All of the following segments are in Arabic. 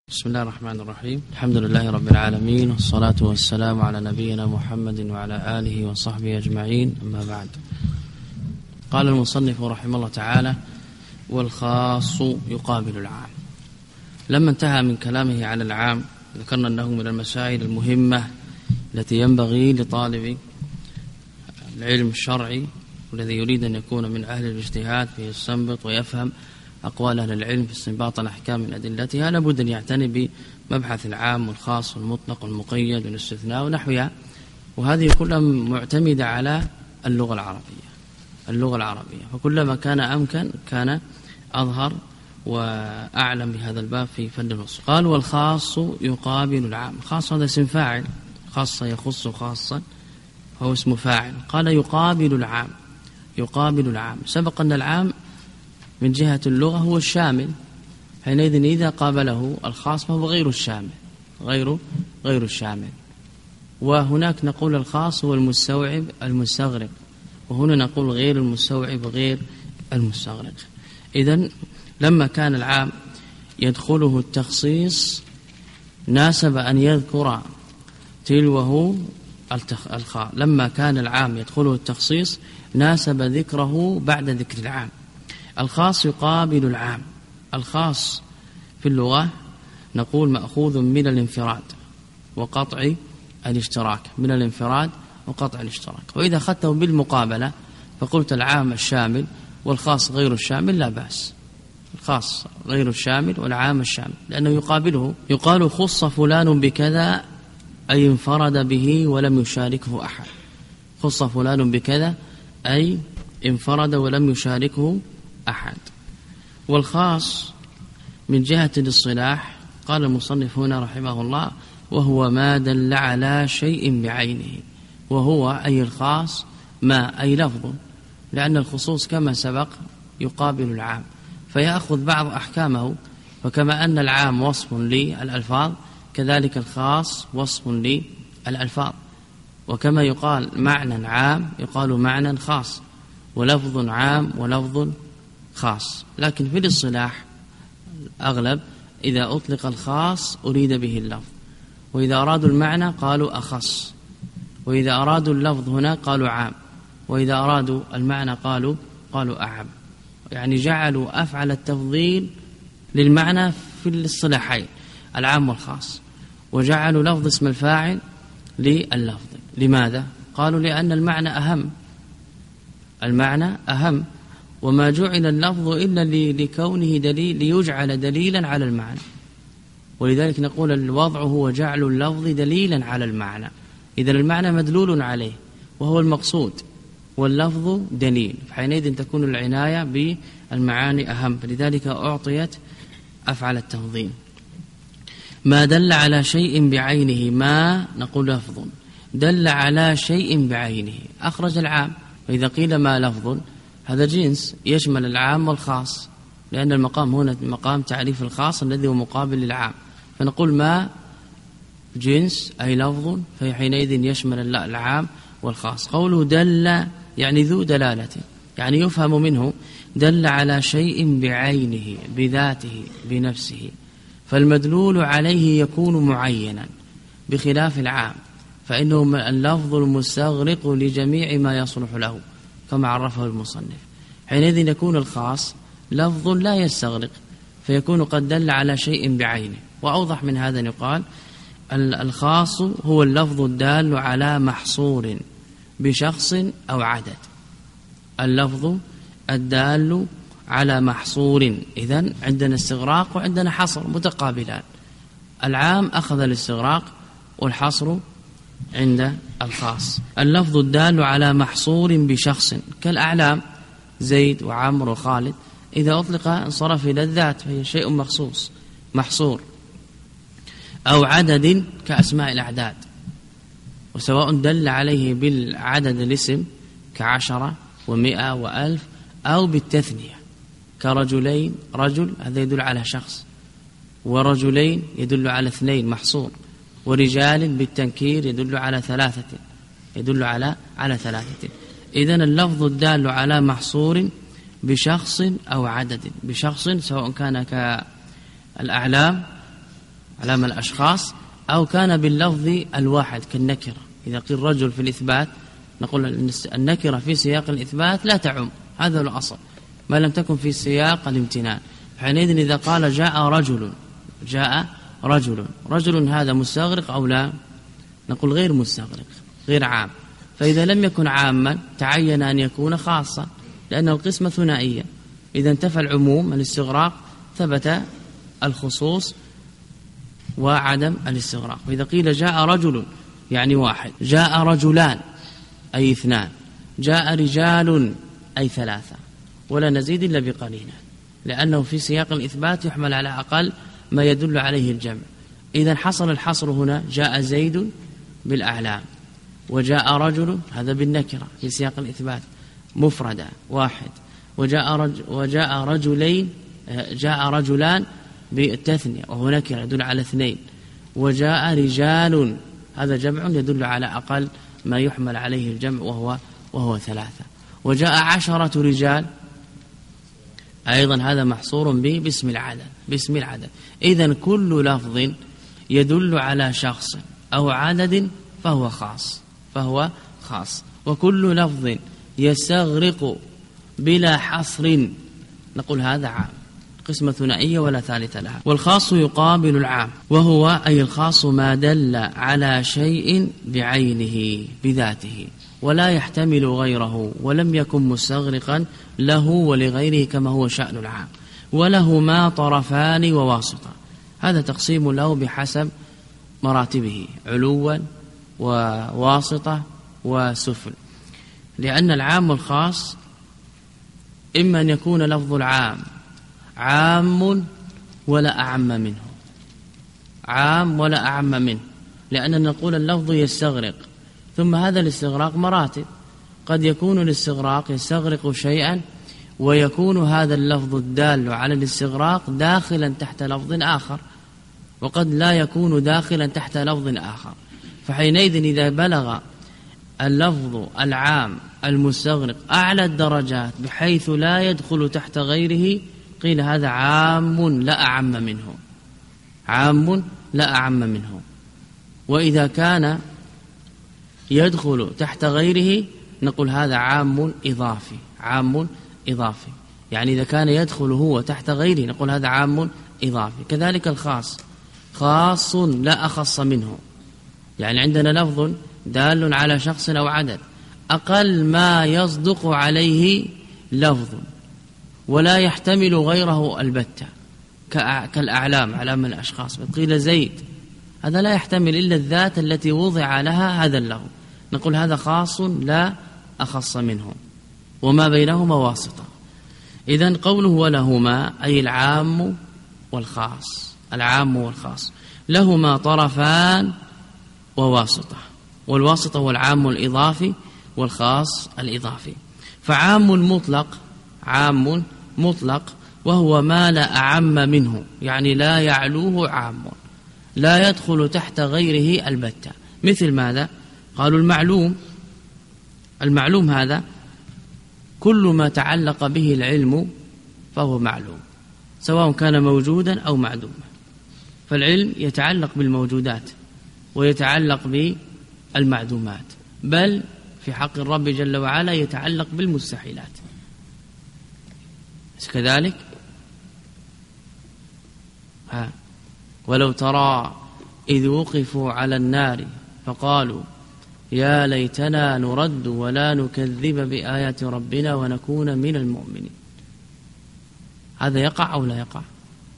بسم الله الرحمن الرحيم. الحمد لله رب العالمين، والصلاة والسلام على نبينا محمد وعلى آله وصحبه أجمعين، أما بعد. قال المصنف رحمه الله تعالى: والخاص يقابل العام. لما انتهى من كلامه على العام ذكرنا أنه من المسائل المهمة التي ينبغي لطالب العلم الشرعي والذي يريد أن يكون من أهل الاجتهاد في يستنبط ويفهم أقوال أهل العلم في استنباط الأحكام من أدلتها، لابد أن يعتني بمبحث العام والخاص والمطلق والمقيد والاستثناء ونحوها، وهذه كلها معتمدة على اللغة العربية. فكلما كان أمكن كان أظهر وأعلم بهذا الباب في فن الأصول. قال: والخاص يقابل العام. خاص هذا اسم فاعل، خاص يخص خاصا فهو اسم فاعل. قال: يقابل العام. سبق أن العام من جهة اللغة هو الشامل، حينئذ إذا قابله الخاص فهو غير الشامل، غير الشامل. وهناك نقول الخاص هو المستوعب المستغرق، وهنا نقول غير المستوعب غير المستغرق. إذن لما كان العام يدخله التخصيص ناسب أن يذكر تلوه الخاص. لما كان العام يدخله التخصيص ناسب ذكره بعد ذكر العام. الخاص يقابل العام. الخاص في اللغة نقول مأخوذ من الانفراد وقطع الاشتراك، وإذا أخذته بالمقابلة فقلت العام الشامل والخاص غير الشامل لا بأس. الخاص غير الشامل والعام الشامل، لأنه يقابله. يقال: خص فلان بكذا، أي انفرد به ولم يشاركه أحد. خص فلان بكذا أي انفرد ولم يشاركه أحد. والخاص من جهة الاصطلاح قال المصنف هنا رحمه الله: وهو ما دل على شيء بعينه. وهو أي الخاص ما أي لفظ، لأن الخصوص كما سبق يقابل العام فيأخذ بعض أحكامه. وكما أن العام وصف للألفاظ كذلك الخاص وصف للألفاظ. وكما يقال معنى عام يقال معنى خاص، ولفظ عام ولفظ خاص. لكن في الاصطلاح أغلب إذا أطلق الخاص أريد به اللفظ، وإذا أرادوا المعنى قالوا أخص، وإذا أرادوا اللفظ هنا قالوا عام، وإذا أرادوا المعنى قالوا أعم. يعني جعلوا أفعل التفضيل للمعنى في الاصطلاحين العام والخاص، وجعلوا لفظ اسم الفاعل لللفظ. لماذا؟ قالوا لأن المعنى أهم، وما جعل اللفظ إلا لكونه دليل، ليجعل دليلا على المعنى. ولذلك نقول الوضع هو جعل اللفظ دليلا على المعنى. إذا المعنى مدلول عليه وهو المقصود، واللفظ دليل، فحينئذ تكون العناية بالمعاني أهم. فلذلك أعطيت أفعل التفضيل. ما دل على شيء بعينه، ما نقول لفظ دل على شيء بعينه أخرج العام. وإذا قيل ما لفظ هذا جنس يشمل العام والخاص، لأن المقام هنا مقام تعريف الخاص الذي هو مقابل للعام. فنقول ما جنس أي لفظ، فحينئذ يشمل العام والخاص. قوله دل يعني ذو دلالة، يعني يفهم منه دل على شيء بعينه بذاته بنفسه، فالمدلول عليه يكون معينا بخلاف العام، فإنه اللفظ المستغرق لجميع ما يصلح له كما عرفه المصنف. حينئذ يكون الخاص لفظ لا يستغرق، فيكون قد دل على شيء بعينه. وأوضح من هذا يقال الخاص هو اللفظ الدال على محصور بشخص أو عدد. اللفظ الدال على محصور، إذن عندنا استغراق وعندنا حصر متقابلان. العام أخذ الاستغراق والحصر عند الخاص. اللفظ الدال على محصور بشخص كالأعلام زيد وعمر وخالد، إذا أطلق انصرف إلى الذات فهي شيء مخصوص محصور. أو عدد كأسماء الأعداد، وسواء دل عليه بالعدد الاسم كعشرة ومئة وألف، أو بالتثنية كرجلين، رجل هذا يدل على شخص، ورجلين يدل على اثنين محصور، ورجال بالتنكير يدل على ثلاثة، إذن اللفظ الدال على محصور بشخص أو عدد. بشخص سواء كان كالأعلام علامة الأشخاص، أو كان باللفظ الواحد كالنكرة. إذا قيل رجل في الإثبات نقول النكرة في سياق الإثبات لا تعم، هذا الأصل، ما لم تكن في سياق الامتنان. حينئذ إذا قال جاء رجل، رجل هذا مستغرق أو لا؟ نقول غير مستغرق، غير عام. فإذا لم يكن عاما تعين أن يكون خاصا، لأن القسمة ثنائية. إذا انتفى العموم الاستغراق ثبت الخصوص وعدم الاستغراق. وإذا قيل جاء رجل يعني واحد، جاء رجلان أي اثنان، جاء رجال أي ثلاثة، ولا نزيد إلا بقليل، لأنه في سياق الإثبات يحمل على أقل ما يدل عليه الجمع. إذا حصل الحصر هنا، جاء زيد بالأعلام، وجاء رجل هذا بالنكرة في سياق الإثبات مفردة واحد، جاء رجلان بالتثنية وهو نكرة يدل على اثنين، وجاء رجال هذا جمع يدل على أقل ما يحمل عليه الجمع وهو ثلاثة، وجاء 10 رجال أيضا هذا محصور باسم العدد. إذن كل لفظ يدل على شخص أو عدد فهو خاص، وكل لفظ يستغرق بلا حصر نقول هذا عام، قسمة ثنائية ولا ثالث لها. والخاص يقابل العام، وهو أي الخاص ما دل على شيء بعينه بذاته ولا يحتمل غيره، ولم يكن مستغرقا له ولغيره كما هو شأن العام، ولهما طرفان وواسطة. هذا تقسيم له بحسب مراتبه، علوا وواسطة وسفل. لأن العام والخاص إما أن يكون لفظ العام عام ولا أعم منه، لأننا نقول اللفظ يستغرق، ثم هذا الاستغراق مراتب. قد يكون الاستغراق يستغرق شيئا، ويكون هذا اللفظ الدال على الاستغراق داخلا تحت لفظ آخر، وقد لا يكون داخلا تحت لفظ آخر. فحينئذ إذا بلغ اللفظ العام المستغرق أعلى الدرجات بحيث لا يدخل تحت غيره، قيل هذا عام لا أعم منه. وإذا كان يدخل تحت غيره نقول هذا عام إضافي، يعني إذا كان يدخل هو تحت غيره نقول هذا عام إضافي. كذلك الخاص خاص لا أخص منه، يعني عندنا لفظ دال على شخص أو عدد أقل ما يصدق عليه لفظ ولا يحتمل غيره البتة، كالأعلام، علام الأشخاص. قيل زيد، هذا لا يحتمل إلا الذات التي وضع لها هذا اللفظ، نقول هذا خاص لا أخص منه، وما بينهما واسطة. إذن قوله ولهما أي العام والخاص، لهما طرفان وواسطة، والواسطة هو العام الإضافي والخاص الإضافي. فعام مطلق وهو ما لا أعم منه، يعني لا يعلوه عام، لا يدخل تحت غيره البتة. مثل ماذا؟ قالوا المعلوم هذا كل ما تعلق به العلم فهو معلوم، سواء كان موجودا أو معدوما. فالعلم يتعلق بالموجودات ويتعلق بالمعدومات، بل في حق الرب جل وعلا يتعلق بالمستحيلات كذلك. ولو ترى إذ وقفوا على النار فقالوا يا ليتنا نرد ولا نكذب بآيات ربنا ونكون من المؤمنين. هذا يقع أو لا يقع؟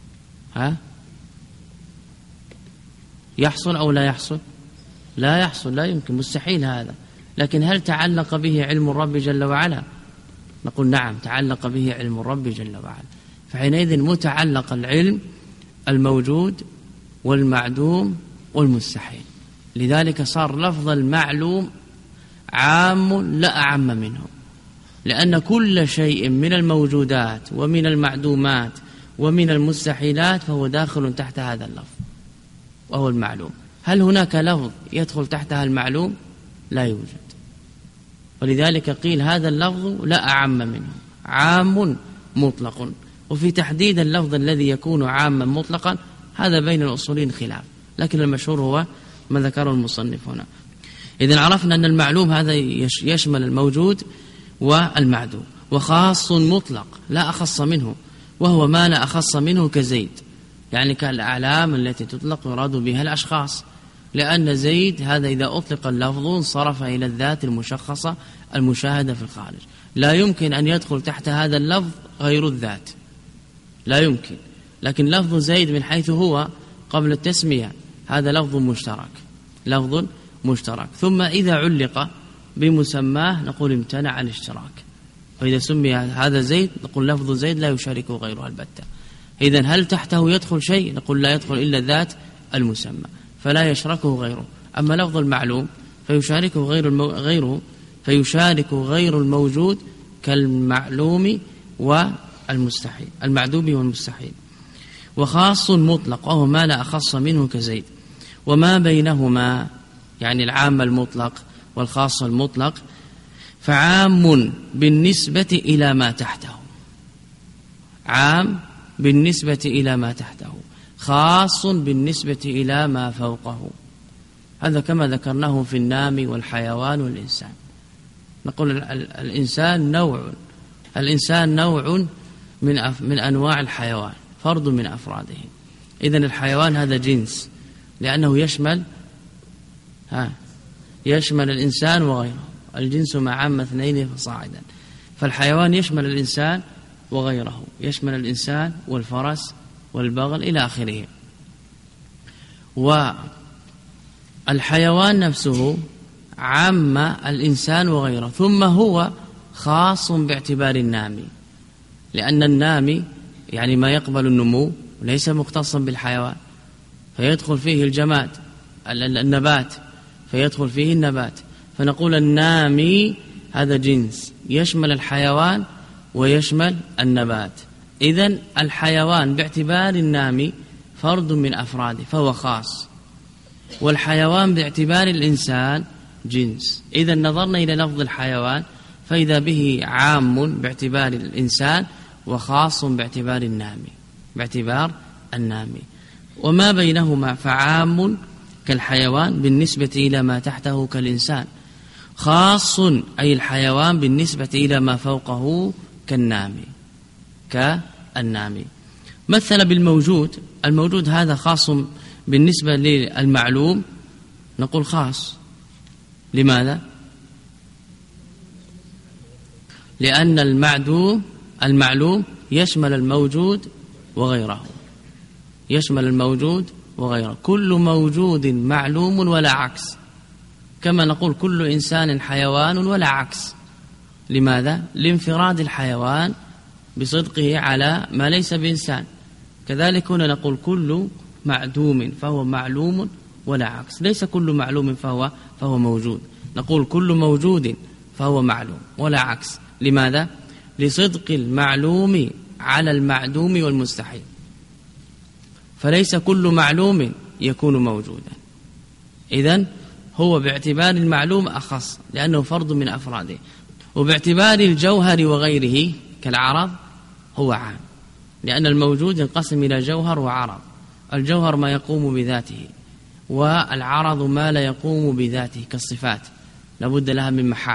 يحصل أو لا يحصل؟ لا يحصل، لا يمكن، مستحيل هذا. لكن هل تعلق به علم الرب جل وعلا؟ نقول نعم، تعلق به علم الرب جل وعلا. فحينئذ متعلق العلم الموجود والمعدوم والمستحيل. لذلك صار لفظ المعلوم عام لا أعم منه، لأن كل شيء من الموجودات ومن المعدومات ومن المستحيلات فهو داخل تحت هذا اللفظ وهو المعلوم. هل هناك لفظ يدخل تحتها المعلوم؟ لا يوجد. ولذلك قيل هذا اللفظ لا أعم منه، عام مطلق. وفي تحديد اللفظ الذي يكون عاما مطلقا هذا بين الأصولين خلاف، لكن المشهور هو ما ذكره المصنف هنا. إذن عرفنا أن المعلوم هذا يشمل الموجود والمعدوم، وخاص مطلق لا أخص منه، وهو ما لا أخص منه كزيد، يعني كالأعلام التي تطلق يراد بها الأشخاص، لأن زيد هذا إذا أطلق اللفظ انصرف إلى الذات المشخصة المشاهدة في الخارج، لا يمكن أن يدخل تحت هذا اللفظ غير الذات، لا يمكن. لكن لفظ زيد من حيث هو قبل التسمية هذا لفظ مشترك، لفظ مشترك، ثم إذا علق بمسماه نقول امتنع الاشتراك، فإذا سمي هذا زيد نقول لفظ زيد لا يشاركه غيره البتة. إذن هل تحته يدخل شيء؟ نقول لا يدخل إلا ذات المسمى، فلا يشركه غيره. أما لفظ المعلوم فيشاركه غيره فيشارك غير الموجود كالمعلوم والمستحيل، المعدوم والمستحيل. وخاص مطلق وهو ما لا أخص منه كزيد، وما بينهما يعني العام المطلق والخاص المطلق فعام بالنسبة إلى ما تحته، عام بالنسبة إلى ما تحته، خاص بالنسبة إلى ما فوقه. هذا كما ذكرناه في النام والحيوان والإنسان. نقول الإنسان نوع من أنواع الحيوان، فرد من أفراده. إذن الحيوان هذا جنس، لأنه يشمل الإنسان وغيره، الجنس مع عامة اثنين فصاعدا، فالحيوان يشمل الإنسان وغيره، يشمل الإنسان والفرس والبغل إلى آخره. والحيوان نفسه عام الإنسان وغيره، ثم هو خاص باعتبار النامي، لأن النامي يعني ما يقبل النمو ليس مختصا بالحيوان، فيدخل فيه الجماد النبات، فيدخل فيه النبات، فنقول النامي هذا جنس يشمل الحيوان ويشمل النبات. إذن الحيوان باعتبار النامي فرد من أفراده فهو خاص، والحيوان باعتبار الإنسان جنس. إذن نظرنا إلى لفظ الحيوان فإذا به عام باعتبار الإنسان وخاص باعتبار النامي، وما بينهما فعام كالحيوان بالنسبة إلى ما تحته كالإنسان، خاص أي الحيوان بالنسبة إلى ما فوقه كالنامي. مثل بالموجود، الموجود هذا خاص بالنسبة للمعلوم، نقول خاص. لماذا؟ لأن المعلوم يشمل الموجود وغيره، كل موجود معلوم ولا عكس، كما نقول كل إنسان حيوان ولا عكس. لماذا؟ لانفراد الحيوان بصدقه على ما ليس بإنسان. كذلك هنا نقول كل معدوم فهو معلوم ولا عكس، ليس كل معلوم فهو موجود، نقول كل موجود فهو معلوم ولا عكس. لماذا؟ لصدق المعلوم على المعدوم والمستحيل، فليس كل معلوم يكون موجودا. إذن هو باعتبار المعلوم أخص لأنه فرد من أفراده، وباعتبار الجوهر وغيره كالعرض هو عام، لأن الموجود ينقسم إلى جوهر وعرض. الجوهر ما يقوم بذاته، والعرض ما لا يقوم بذاته كالصفات، لابد لها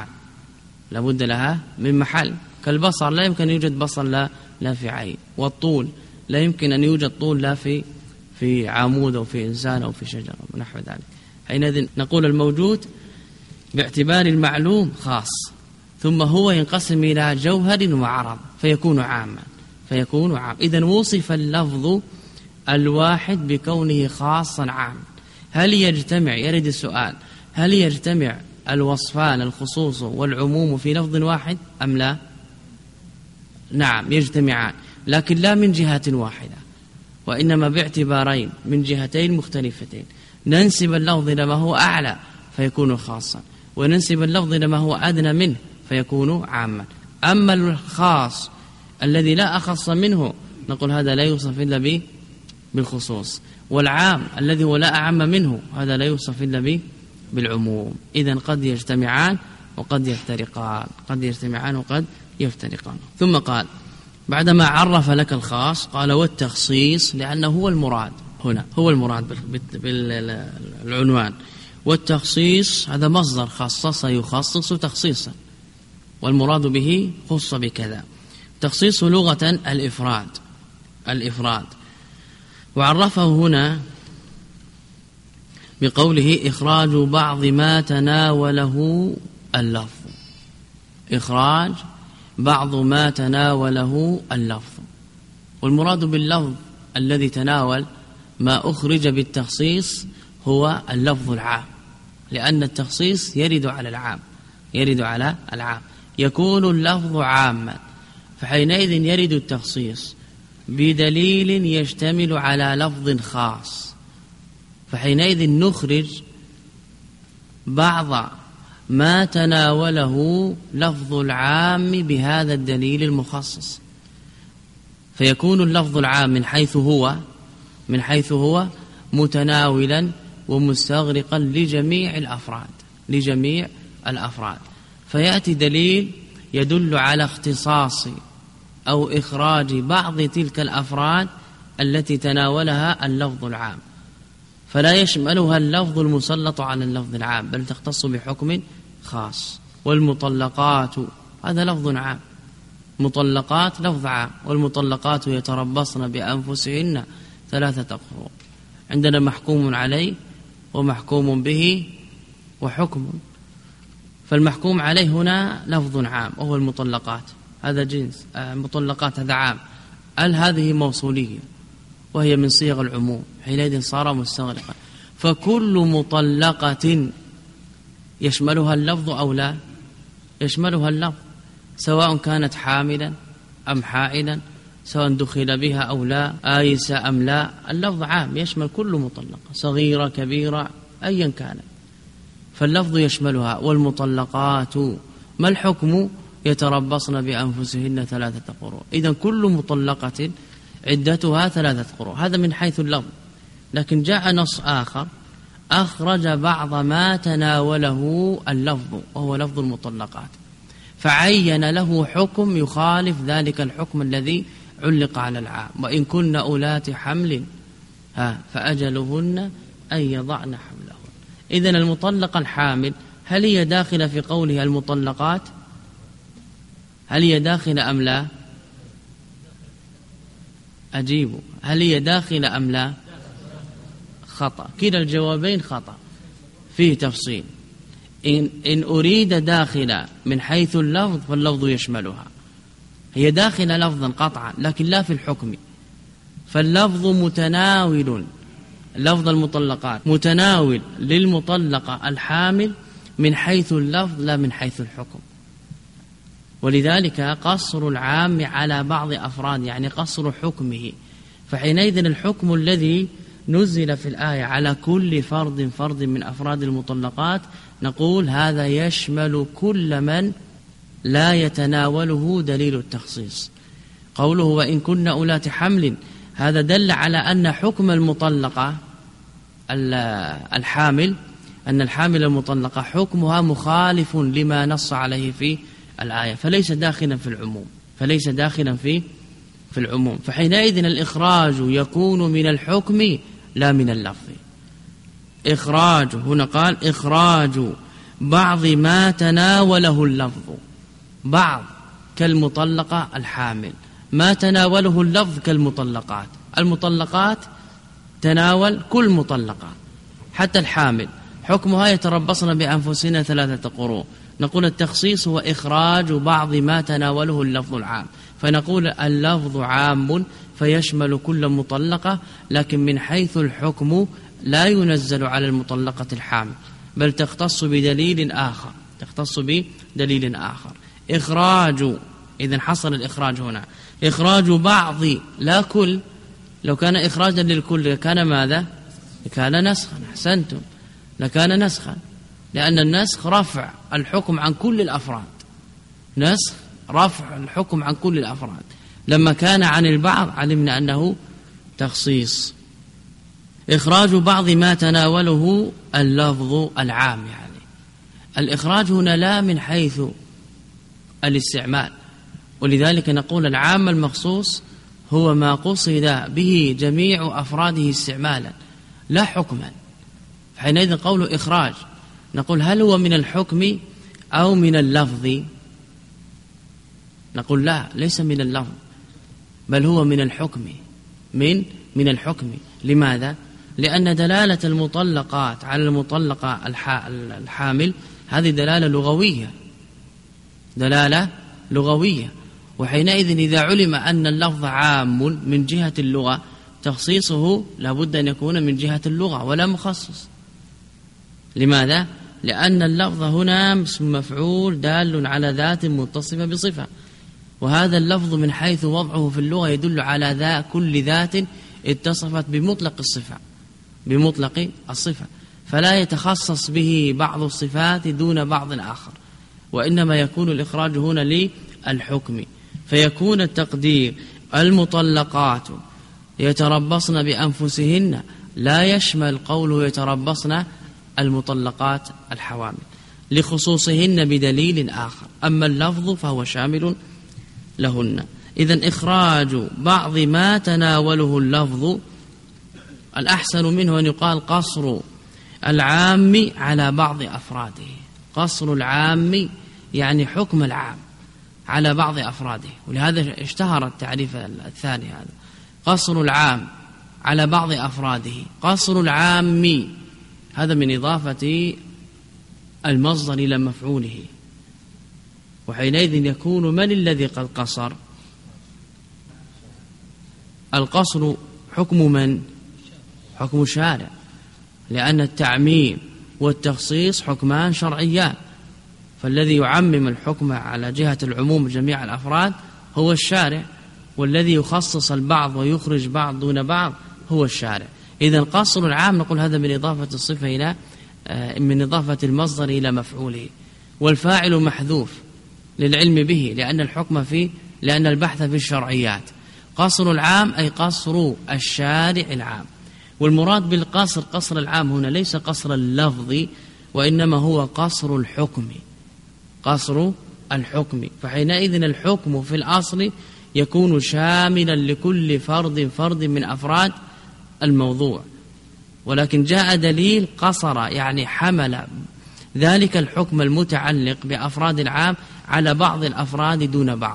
من محل، كالبصر لا يمكن أن يوجد بصر لا في عين، والطول لا يمكن أن يوجد طول لا في عمود أو في إنسان أو في شجرة ونحو ذلك. حينئذ نقول الموجود باعتبار المعلوم خاص، ثم هو ينقسم إلى جوهر وعرض فيكون عاما. إذن وصف اللفظ الواحد بكونه خاصا عام. هل يجتمع، يرد السؤال، هل يجتمع الوصفان الخصوص والعموم في لفظ واحد أم لا؟ نعم يجتمعان، لكن لا من جهة واحدة، وإنما باعتبارين من جهتين مختلفتين. ننسب اللفظ لما هو أعلى فيكون خاصا، وننسب اللفظ لما هو أدنى منه فيكون عاما. أما الخاص الذي لا أخص منه نقول هذا لا يوصف إلا بالخصوص، والعام الذي هو لا أعم منه هذا لا يوصف إلا بالعموم. إذن قد يجتمعان وقد يفترقان. ثم قال بعدما عرف لك الخاص قال والتخصيص، لأنه هو المراد، هنا هو المراد بالعنوان. والتخصيص هذا مصدر خصص يخصص تخصيصا، والمراد به خص بكذا. تخصيص لغة الإفراد، وعرفه هنا بقوله إخراج بعض ما تناوله اللفظ. إخراج بعض ما تناوله اللفظ، والمراد باللفظ الذي تناول ما أخرج بالتخصيص هو اللفظ العام، لأن التخصيص يرد على العام، يكون اللفظ عاما، فحينئذ يرد التخصيص بدليل يشتمل على لفظ خاص، فحينئذ نخرج بعض ما تناوله لفظ العام بهذا الدليل المخصص، فيكون اللفظ العام من حيث هو متناولا ومستغرقا لجميع الأفراد، فيأتي دليل يدل على اختصاص أو إخراج بعض تلك الأفراد التي تناولها اللفظ العام، فلا يشملها اللفظ المسلط على اللفظ العام، بل تختص بحكم خاص. والمطلقات هذا لفظ عام، مطلقات لفظ عام، والمطلقات يتربصن بأنفسهن 3 قروء. عندنا محكوم عليه ومحكوم به وحكم، فالمحكوم عليه هنا لفظ عام وهو المطلقات، هذا جنس، المطلقات هذا عام، هذه موصولية وهي من صيغ العموم، حينئذ صار مستغرقا. فكل مطلقة يشملها اللفظ أو لا؟ يشملها اللفظ، سواء كانت حاملا أم حائلا، سواء دخل بها أو لا، آيسة أم لا، اللفظ عام يشمل كل مطلقة، صغيرة كبيرة أيا كانت، فاللفظ يشملها. والمطلقات ما الحكم؟ يتربصن بأنفسهن 3 قروء. إذن كل مطلقة عدتها 3 قروء، هذا من حيث اللفظ. لكن جاء نص آخر أخرج بعض ما تناوله اللفظ وهو لفظ المطلقات، فعين له حكم يخالف ذلك الحكم الذي علق على العام. وإن كن أولات حمل فأجلهن أن يضعن حملهن. إذن المطلقة الحامل هل هي داخلة في قوله المطلقات؟ هل هي داخلة أم لا؟ أجيبوا، هل هي داخلة أم لا؟ خطأ، كلا الجوابين خطأ، فيه تفصيل. إن أريد داخلة من حيث اللفظ فاللفظ يشملها، هي داخلة لفظا قطعا لكن لا في الحكم، فاللفظ متناول، لفظ المطلقات متناول للمطلقة الحامل من حيث اللفظ لا من حيث الحكم. ولذلك قصر العام على بعض أفراد، يعني قصر حكمه، فحينئذ الحكم الذي نزل في الآية على كل فرد من أفراد المطلقات نقول هذا يشمل كل من لا يتناوله دليل التخصيص. قوله وإن كن أولات حمل، هذا دل على أن حكم المطلقة الحامل، أن الحامل المطلقة حكمها مخالف لما نص عليه في الآية، فليس داخلا في العموم. فحينئذ الإخراج يكون من الحكم لا من اللفظ. إخراج هنا قال إخراج بعض ما تناوله اللفظ، بعض كالمطلقة الحامل، ما تناوله اللفظ كالمطلقات. المطلقات تناول كل مطلقة، حتى الحامل حكمها يتربصن بأنفسهن 3 قروء. نقول التخصيص هو إخراج بعض ما تناوله اللفظ العام، فنقول اللفظ عام فيشمل كل مطلقة، لكن من حيث الحكم لا ينزل على المطلقة الحامل، بل تختص بدليل آخر. إخراج، إذن حصل الإخراج هنا، إخراج بعض لا كل. لو كان إخراجا للكل كان ماذا؟ كان نسخا. أحسنتم، لكان نسخا، لأن النسخ رفع الحكم عن كل الأفراد، نسخ رفع الحكم عن كل الأفراد. لما كان عن البعض علمنا أنه تخصيص. إخراج بعض ما تناوله اللفظ العام، يعني الإخراج هنا لا من حيث الاستعمال، ولذلك نقول العام المخصوص هو ما قصد به جميع أفراده استعمالا لا حكما. حينئذ قول إخراج نقول هل هو من الحكم أو من اللفظ؟ نقول لا، ليس من اللفظ بل هو من الحكم. من الحكم. لماذا؟ لأن دلالة المطلقات على المطلقة الحامل هذه دلالة لغوية، وحينئذ إذا علم أن اللفظ عام من جهة اللغة تخصيصه لابد أن يكون من جهة اللغة ولا مخصص. لماذا؟ لأن اللفظ هنا اسم مفعول دال على ذات متصفة بصفة، وهذا اللفظ من حيث وضعه في اللغة يدل على كل ذات اتصفت بمطلق الصفة، فلا يتخصص به بعض الصفات دون بعض آخر، وإنما يكون الإخراج هنا للحكم. فيكون التقدير المطلقات يتربصن بأنفسهن لا يشمل قوله يتربصن المطلقات الحوامل لخصوصهن بدليل آخر، أما اللفظ فهو شامل لهن. إذن إخراج بعض ما تناوله اللفظ الأحسن منه أن يقال قصر العام على بعض أفراده. قصر العام يعني حكم العام على بعض أفراده، ولهذا اشتهر التعريف الثاني هذا، قصر العام على بعض أفراده. قصر العام هذا من إضافة المصدر إلى مفعوله، وحينئذ يكون من الذي قد قصر؟ القصر حكم من؟ حكم الشارع، لأن التعميم والتخصيص حكمان شرعيان، فالذي يعمم الحكم على جهة العموم جميع الأفراد هو الشارع، والذي يخصص البعض ويخرج بعض دون بعض هو الشارع. إذن قصر العام نقول هذا من إضافة الصفة إلى من إضافة المصدر إلى مفعوله، والفاعل محذوف للعلم به لأن البحث في الشرعيات. قصر العام أي قصر الشارع العام، والمراد بالقصر قصر العام هنا ليس قصر اللفظ، وإنما هو قصر الحكم. فحينئذ الحكم في الأصل يكون شاملا لكل فرد من أفراد الموضوع، ولكن جاء دليل قصر يعني حمل ذلك الحكم المتعلق بأفراد العام على بعض الأفراد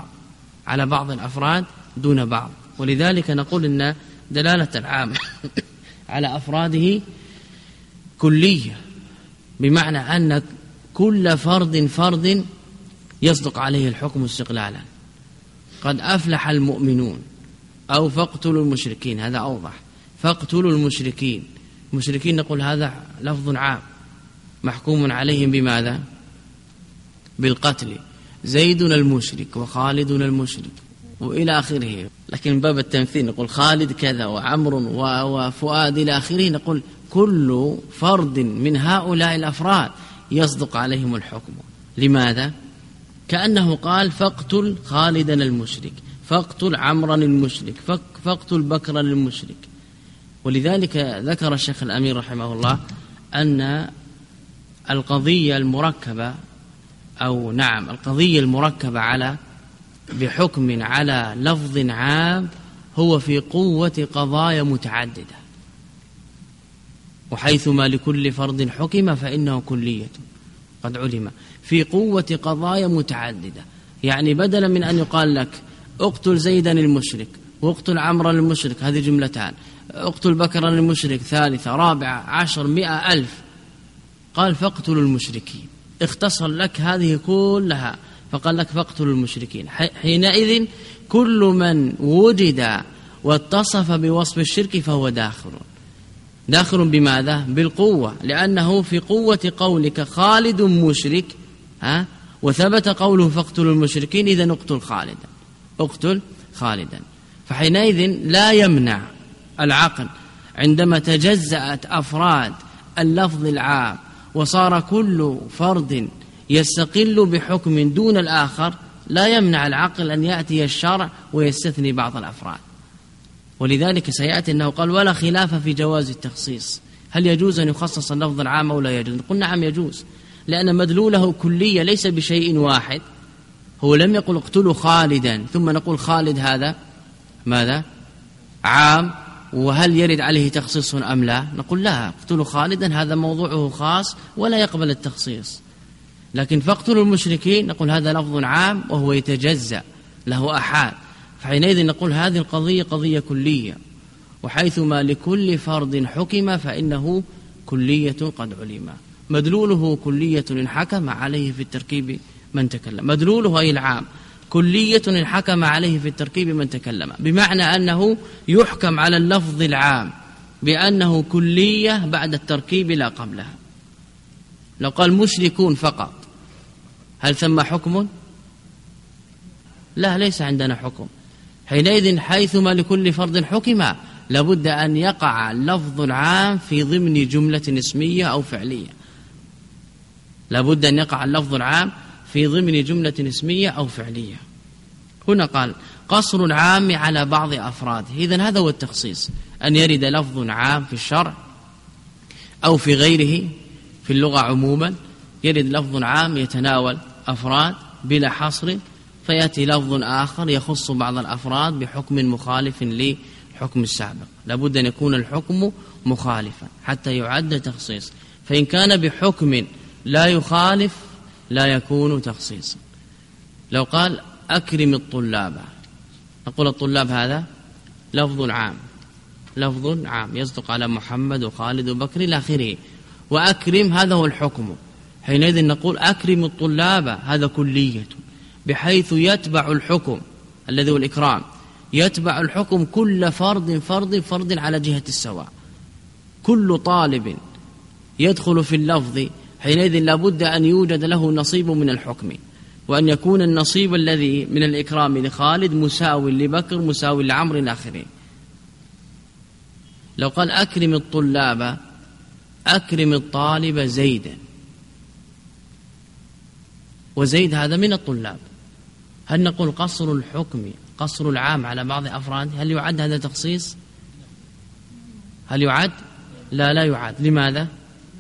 دون بعض. ولذلك نقول إن دلالة العام على أفراده كلية، بمعنى أن كل فرد يصدق عليه الحكم استقلالا. قد أفلح المؤمنون أو فاقتلوا المشركين، هذا أوضح. فاقتلوا المشركين نقول هذا لفظ عام محكوم عليهم بماذا؟ بالقتل. زيد المشرك وخالد المشرك وإلى آخره. لكن باب التمثيل نقول خالد كذا وعمر وفؤاد إلى آخره، نقول كل فرد من هؤلاء الأفراد يصدق عليهم الحكم. لماذا؟ كأنه قال فاقتل خالدا المشرك، فاقتل عمرا المشرك، فاقتل بكرا المشرك. ولذلك ذكر الشيخ الأمير رحمه الله أن القضية المركبة على بحكم على لفظ عام هو في قوة قضايا متعددة، وحيثما لكل فرد حكم فإنه كلية قد علم في قوة قضايا متعددة. يعني بدلا من أن يقال لك اقتل زيدا المشرك واقتل عمرا المشرك، هذه جملتان، اقتل بكرا المشرك ثالثة رابعة 10 100 ألف، قال فاقتلوا المشركين، اختصر لك هذه كلها فقال لك فاقتلوا المشركين. حينئذ كل من وجد واتصف بوصف الشرك فهو داخل بماذا؟ بالقوة، لأنه في قوة قولك خالد مشرك وثبت قوله فاقتلوا المشركين، إذن اقتل خالدا. فحينئذ لا يمنع العقل عندما تجزأت أفراد اللفظ العام وصار كل فرد يستقل بحكم دون الآخر، لا يمنع العقل أن يأتي الشرع ويستثني بعض الأفراد. ولذلك سيأتي أنه قال ولا خلاف في جواز التخصيص. هل يجوز أن يخصص اللفظ العام أو لا يجوز؟ قلنا نعم يجوز، لأن مدلوله كلية ليس بشيء واحد. هو لم يقل اقتلوا خالدا ثم نقول خالد هذا ماذا؟ عام، وهل يرد عليه تخصيص أم لا؟ نقول لا، اقتلوا خالدا هذا موضوعه خاص ولا يقبل التخصيص. لكن فاقتلوا المشركين نقول هذا لفظ عام وهو يتجزأ له أحاد، فحينئذ نقول هذه القضية قضية كلية، وحيثما لكل فرد حكم فإنه كلية قد علم. مدلوله كلية إن حكم عليه في التركيب من تكلم، مدلوله أي العام كلية إن حكم عليه في التركيب من تكلم، بمعنى أنه يحكم على اللفظ العام بأنه كلية بعد التركيب لا قبلها. لو قال مشركون فقط هل ثم حكم؟ لا، ليس عندنا حكم. حينئذ حيثما لكل فرد حكم لابد أن يقع اللفظ العام في ضمن جملة اسمية أو فعلية، لابد أن يقع اللفظ العام في ضمن جملة اسمية أو فعلية. هنا قال قصر العام على بعض أفراده، إذن هذا هو التخصيص، أن يرد لفظ عام في الشرع أو في غيره في اللغة عموما، يرد لفظ عام يتناول أفراد بلا حصر، فيأتي لفظ آخر يخص بعض الأفراد بحكم مخالف لحكم السابق. لابد أن يكون الحكم مخالفا حتى يعد تخصيص، فإن كان بحكم لا يخالف لا يكون تخصيصا. لو قال أكرم الطلاب، نقول الطلاب هذا لفظ عام، لفظ عام يصدق على محمد وخالد وبكر إلى آخره، وأكرم هذا هو الحكم. حينئذ نقول أكرم الطلاب هذا كلية، بحيث يتبع الحكم الذي هو الإكرام، يتبع الحكم كل فرد على جهة السواء، كل طالب يدخل في اللفظ حينئذ لابد أن يوجد له نصيب من الحكم، وأن يكون النصيب الذي من الإكرام لخالد مساوي لبكر مساوي لعمر إلى آخره. لو قال أكرم الطلاب، أكرم الطالب زيدا، وزيد هذا من الطلاب، هل نقول قصر الحكم قصر العام على بعض أفراد؟ هل يعد هذا تخصيص؟ هل يعد؟ لا، لا يعد. لماذا؟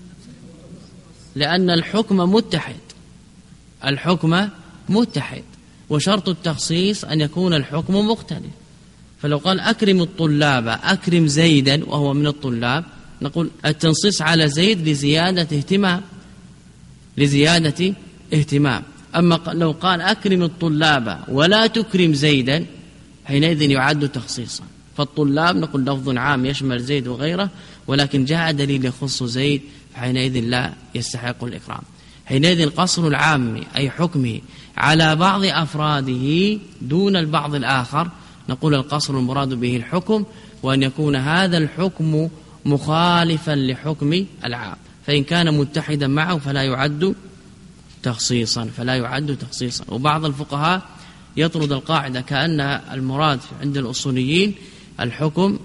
لأن الحكم متحد، الحكم متحد، وشرط التخصيص أن يكون الحكم مختلف. فلو قال أكرم الطلاب، أكرم زيدا وهو من الطلاب، نقول التنصيص على زيد لزيادة اهتمام، لزيادة اهتمام. أما لو قال أكرم الطلاب ولا تكرم زيدا حينئذ يعد تخصيصا. فالطلاب نقول لفظ عام يشمل زيد وغيره، ولكن جاء دليل يخص زيد فحينئذ لا يستحق الإكرام. حينئذ قصر العام أي حكمه على بعض أفراده دون البعض الآخر، نقول القصر المراد به الحكم، وأن يكون هذا الحكم مخالفا لحكم العام، فإن كان متحدا معه فلا يعد تخصيصا، فلا يعد تخصيصا. وبعض الفقهاء يطرد القاعدة كأن المراد عند الأصوليين الحكم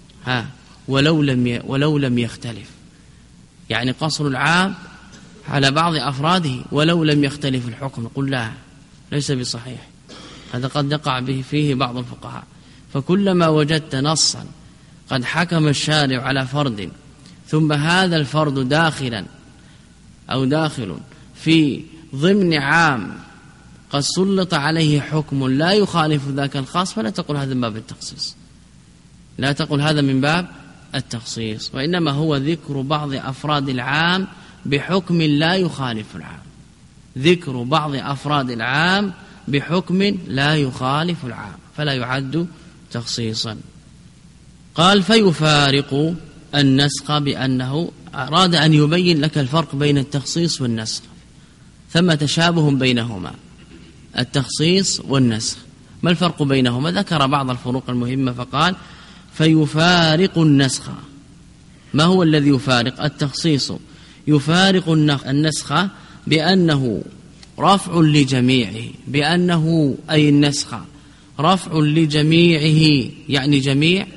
ولو لم يختلف، يعني قصر العام على بعض أفراده ولو لم يختلف الحكم. نقول لا، ليس بصحيح، هذا قد يقع به فيه بعض الفقهاء. فكلما وجدت نصا قد حكم الشارع على فرد ثم هذا الفرد داخلا أو داخل في ضمن عام قد سلط عليه حكم لا يخالف ذاك الخاص، فلا تقول هذا من باب التخصيص، لا تقول هذا من باب التخصيص، وإنما هو ذكر بعض أفراد العام بحكم لا يخالف العام، ذكر بعض أفراد العام بحكم لا يخالف العام، فلا يعد تخصيصا. قال فيفارق النسخ، بأنه أراد أن يبين لك الفرق بين التخصيص والنسخ، ثم تشابه بينهما، التخصيص والنسخ. ما الفرق بينهما؟ ذكر بعض الفروق المهمة فقال فيفارق النسخ. ما هو الذي يفارق؟ التخصيص يفارق النسخ بأنه رفع لجميعه، بأنه أي النسخ رفع لجميعه، يعني جميع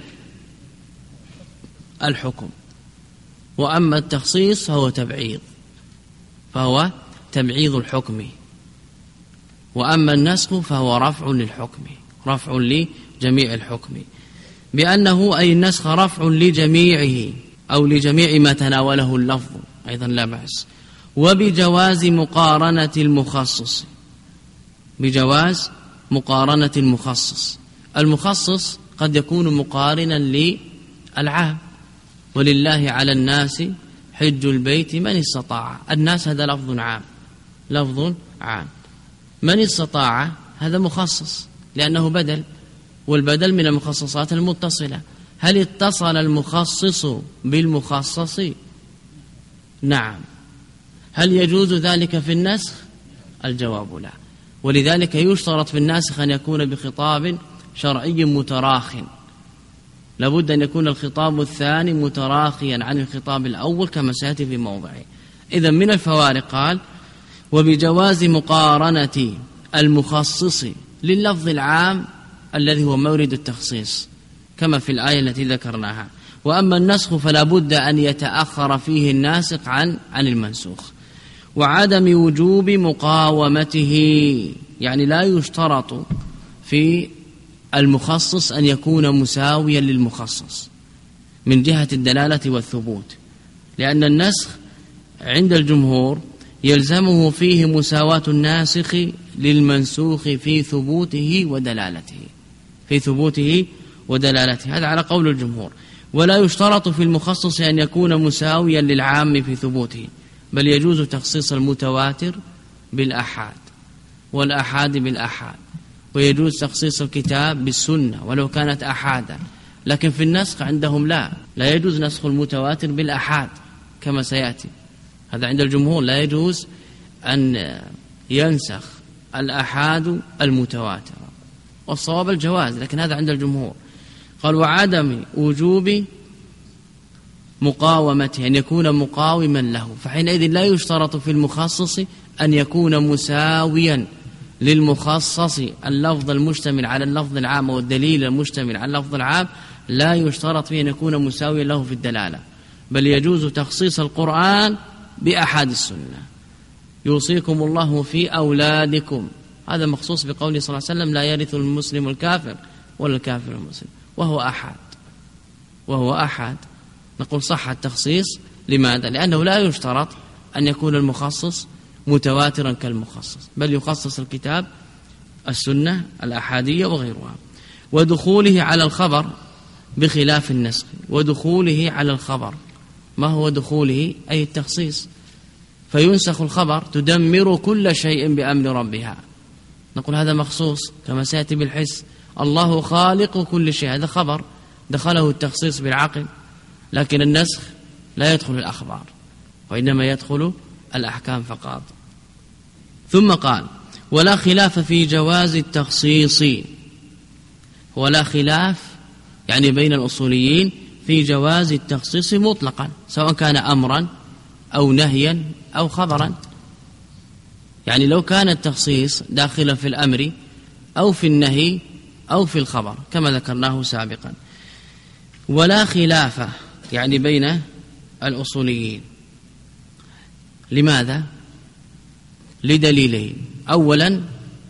الحكم. وأما التخصيص فهو تبعيض، فهو تبعيض الحكم، وأما النسخ فهو رفع للحكم، رفع لجميع الحكم. بأنه أي النسخ رفع لجميعه أو لجميع ما تناوله اللفظ، أيضا لا بأس. وبجواز مقارنة المخصص، بجواز مقارنة المخصص. المخصص قد يكون مقارنا للعام. ولله على الناس حج البيت من استطاع. الناس هذا لفظ عام، لفظ عام. من استطاع هذا مخصص لأنه بدل، والبدل من المخصصات المتصلة. هل اتصل المخصص بالمخصص؟ نعم. هل يجوز ذلك في النسخ؟ الجواب لا. ولذلك يشترط في الناسخ أن يكون بخطاب شرعي متراخٍ، لابد أن يكون الخطاب الثاني متراخيا عن الخطاب الأول كما سيأتي في موضعه. إذن من الفوارق قال: وبجواز مقارنة المخصص لللفظ العام الذي هو مورد التخصيص كما في الآية التي ذكرناها. وأما النسخ فلا بد أن يتأخر فيه الناسخ عن المنسوخ. وعدم وجوب مقاومته، يعني لا يشترط في المخصص أن يكون مساويا للمخصص من جهة الدلالة والثبوت، لأن النسخ عند الجمهور يلزمه فيه مساواة الناسخ للمنسوخ في ثبوته ودلالته، في ثبوته ودلالته. هذا على قول الجمهور. ولا يشترط في المخصص أن يكون مساويا للعام في ثبوته، بل يجوز تخصيص المتواتر بالأحاد والأحاد بالأحاد، ويجوز تخصيص الكتاب بالسنة ولو كانت أحادا. لكن في النسخ عندهم لا يجوز نسخ المتواتر بالأحاد كما سيأتي. هذا عند الجمهور لا يجوز أن ينسخ الأحاد المتواتر، والصواب الجواز، لكن هذا عند الجمهور. قال: وعدم وجوب مقاومته، أن يكون مقاوما له، فحينئذ لا يشترط في المخصص أن يكون مساويا للمخصص. اللفظ المشتمل على اللفظ العام والدليل المشتمل على اللفظ العام لا يشترط فيه أن يكون مساويا له في الدلالة، بل يجوز تخصيص القرآن بأحاد السنة. يوصيكم الله في أولادكم، هذا مخصوص بقوله صلى الله عليه وسلم: لا يرث المسلم الكافر ولا الكافر المسلم، وهو أحد. نقول صح التخصيص. لماذا؟ لأنه لا يشترط أن يكون المخصص متواترا كالمخصص، بل يخصص الكتاب السنة الأحادية وغيرها. ودخوله على الخبر بخلاف النسخ. ودخوله على الخبر، ما هو دخوله؟ أي التخصيص. فينسخ الخبر: تدمر كل شيء بأمر ربها. نقول هذا مخصوص كما سيأتي بالحس. الله خالق كل شيء، هذا خبر دخله التخصيص بالعقل. لكن النسخ لا يدخل الأخبار، وإنما يدخل الأحكام فقط. ثم قال: ولا خلاف في جواز التخصيص. ولا خلاف يعني بين الأصوليين في جواز التخصيص مطلقا، سواء كان أمرا أو نهيا أو خبرا. يعني لو كان التخصيص داخلا في الأمر أو في النهي أو في الخبر كما ذكرناه سابقا. ولا خلاف يعني بين الأصوليين. لماذا؟ لدليلين. أولا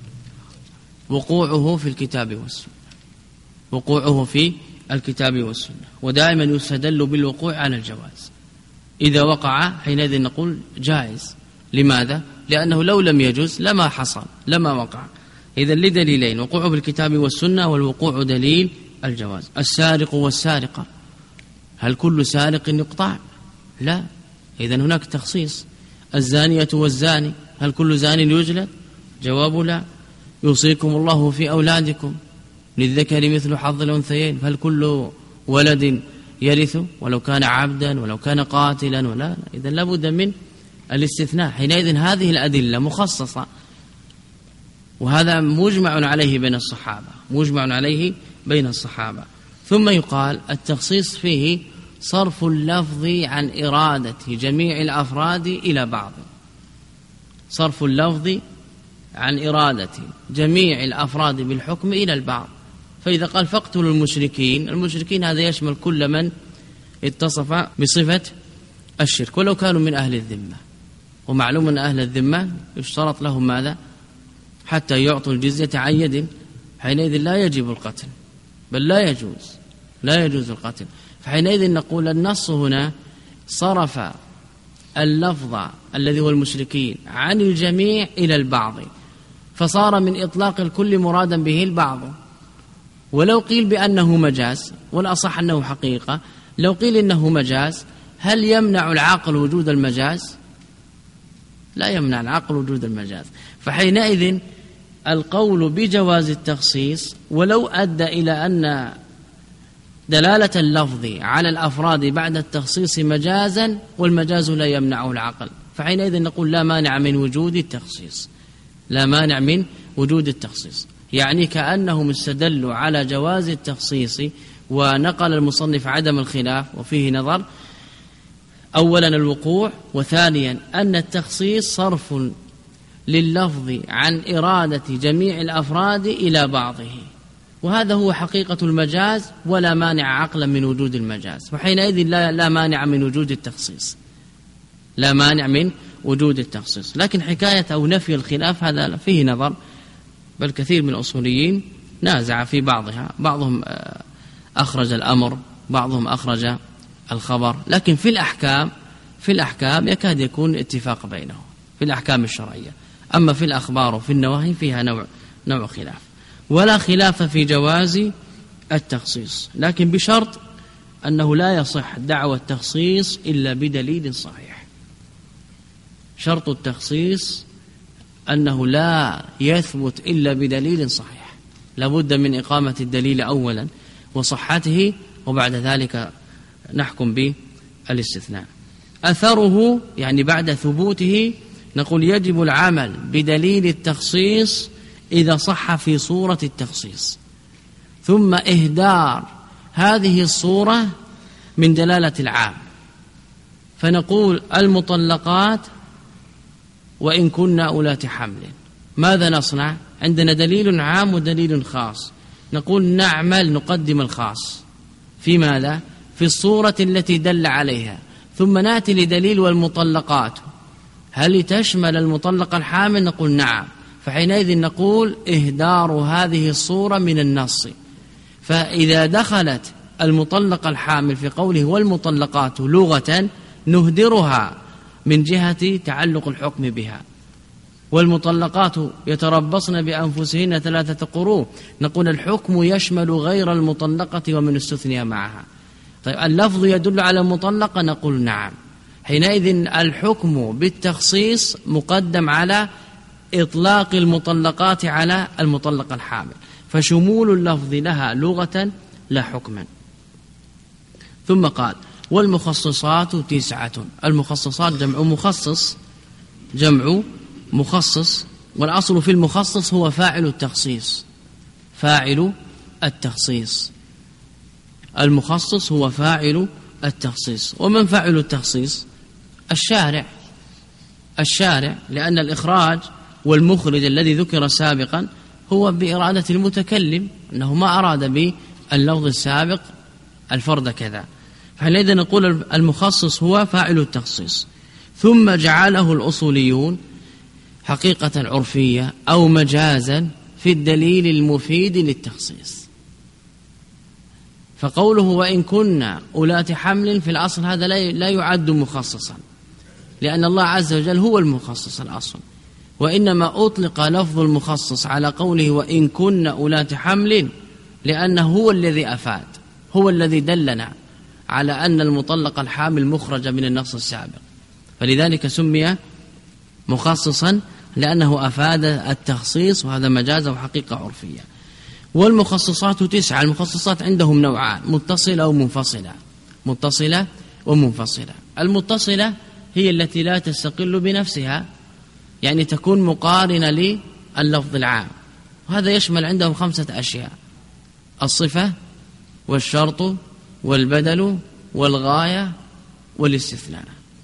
وقوعه في الكتاب والسنة، وقوعه في الكتاب والسنة، ودائما يستدل بالوقوع على الجواز. إذا وقع حينئذ نقول جائز. لماذا؟ لأنه لو لم يجوز لما حصل، لما وقع. إذا لدليلين: وقوعه بالكتاب والسنة، والوقوع دليل الجواز. السارق والسارقة، هل كل سارق يقطع؟ لا، إذا هناك تخصيص. الزانية والزاني، هل كل زان يجلد؟ جواب لا. يوصيكم الله في أولادكم للذكر مثل حظ الأنثيين، هل كل ولد يرث ولو كان عبدا ولو كان قاتلا؟ ولا. إذا لابد من الاستثناء. حينئذ هذه الأدلة مخصصة، وهذا مجمع عليه بين الصحابة، مجمع عليه بين الصحابة. ثم يقال التخصيص فيه صرف اللفظ عن إرادة جميع الأفراد إلى بعض، صرف اللفظ عن إرادة جميع الأفراد بالحكم إلى البعض. فإذا قال فاقتلوا المشركين، المشركين هذا يشمل كل من اتصف بصفة الشرك ولو كانوا من أهل الذمة، ومعلوم أن أهل الذمة يشترط لهم ماذا؟ حتى يعطوا الجزية عن يد. حينئذ لا يجب القتل، بل لا يجوز القتل. فحينئذ نقول النص هنا صرف اللفظ الذي هو المشركين عن الجميع إلى البعض، فصار من إطلاق الكل مرادا به البعض. ولو قيل بأنه مجاز، والأصح أنه حقيقة، لو قيل إنه مجاز هل يمنع العقل وجود المجاز؟ لا يمنع العقل وجود المجاز. فحينئذ القول بجواز التخصيص ولو أدى إلى أن دلالة اللفظ على الأفراد بعد التخصيص مجازا، والمجاز لا يمنعه العقل، فحينئذ نقول لا مانع من وجود التخصيص، لا مانع من وجود التخصيص. يعني كأنهم استدلوا على جواز التخصيص، ونقل المصنف عدم الخلاف وفيه نظر: أولا الوقوع، وثانيا أن التخصيص صرف لللفظ عن إرادة جميع الأفراد إلى بعضه، وهذا هو حقيقة المجاز، ولا مانع عقلا من وجود المجاز، وحينئذ لا مانع من وجود التخصيص، لا مانع من وجود التخصيص. لكن حكاية أو نفي الخلاف هذا فيه نظر، بل كثير من الأصوليين نازع في بعضها، بعضهم أخرج الأمر، بعضهم أخرج الخبر، لكن في الأحكام يكاد يكون اتفاق بينهم في الأحكام الشرعية. أما في الأخبار وفي النواهي فيها نوع خلاف. ولا خلاف في جواز التخصيص، لكن بشرط أنه لا يصح دعوى التخصيص إلا بدليل صحيح. شرط التخصيص أنه لا يثبت إلا بدليل صحيح، لابد من إقامة الدليل أولا وصحته، وبعد ذلك نحكم بالاستثناء. أثره يعني بعد ثبوته نقول يجب العمل بدليل التخصيص إذا صح في صورة التخصيص، ثم إهدار هذه الصورة من دلالة العام، فنقول المطلقات وإن كنا أولات حمل. ماذا نصنع؟ عندنا دليل عام ودليل خاص، نقول نعمل نقدم الخاص في ماذا؟ في الصورة التي دل عليها، ثم نأتي لدليل والمطلقات هل تشمل المطلق الحامل؟ نقول نعم، فحينئذ نقول إهدار هذه الصورة من النص. فإذا دخلت المطلق الحامل في قوله والمطلقات لغة نهدرها من جهة تعلق الحكم بها. والمطلقات يتربصن بأنفسهن 3 قروء، نقول الحكم يشمل غير المطلقة ومن استثني معها. طيب اللفظ يدل على المطلقة، نقول نعم، حينئذ الحكم بالتخصيص مقدم على إطلاق المطلقات على المطلق الحامل، فشمول اللفظ لها لغة لا حكما. ثم قال والمخصصات 9. المخصصات جمع مخصص، والأصل في المخصص هو فاعل التخصيص. المخصص هو فاعل التخصيص. ومن فاعل التخصيص؟ الشارع، لأن الإخراج والمخرج الذي ذكر سابقا هو بإرادة المتكلم، أنه ما أراد باللفظ السابق الفرد كذا، فحينئذ نقول المخصص هو فاعل التخصيص. ثم جعله الأصوليون حقيقة عرفية أو مجازا في الدليل المفيد للتخصيص. فقوله وإن كنا أولات حمل في الأصل هذا لا يعد مخصصا، لأن الله عز وجل هو المخصص الأصل، وإنما أطلق لفظ المخصص على قوله وإن كنا أولات حمل لأنه هو الذي أفاد، هو الذي دلنا على أن المطلق الحامل مخرج من النص السابق، فلذلك سمي مخصصا لأنه أفاد التخصيص، وهذا مجاز وحقيقة عرفية. والمخصصات 9. المخصصات عندهم نوعان: متصلة ومنفصلة. المتصلة هي التي لا تستقل بنفسها، يعني تكون مقارنة لللفظ العام، وهذا يشمل عندهم 5 أشياء: الصفة والشرط والبدل والغاية والاستثناء.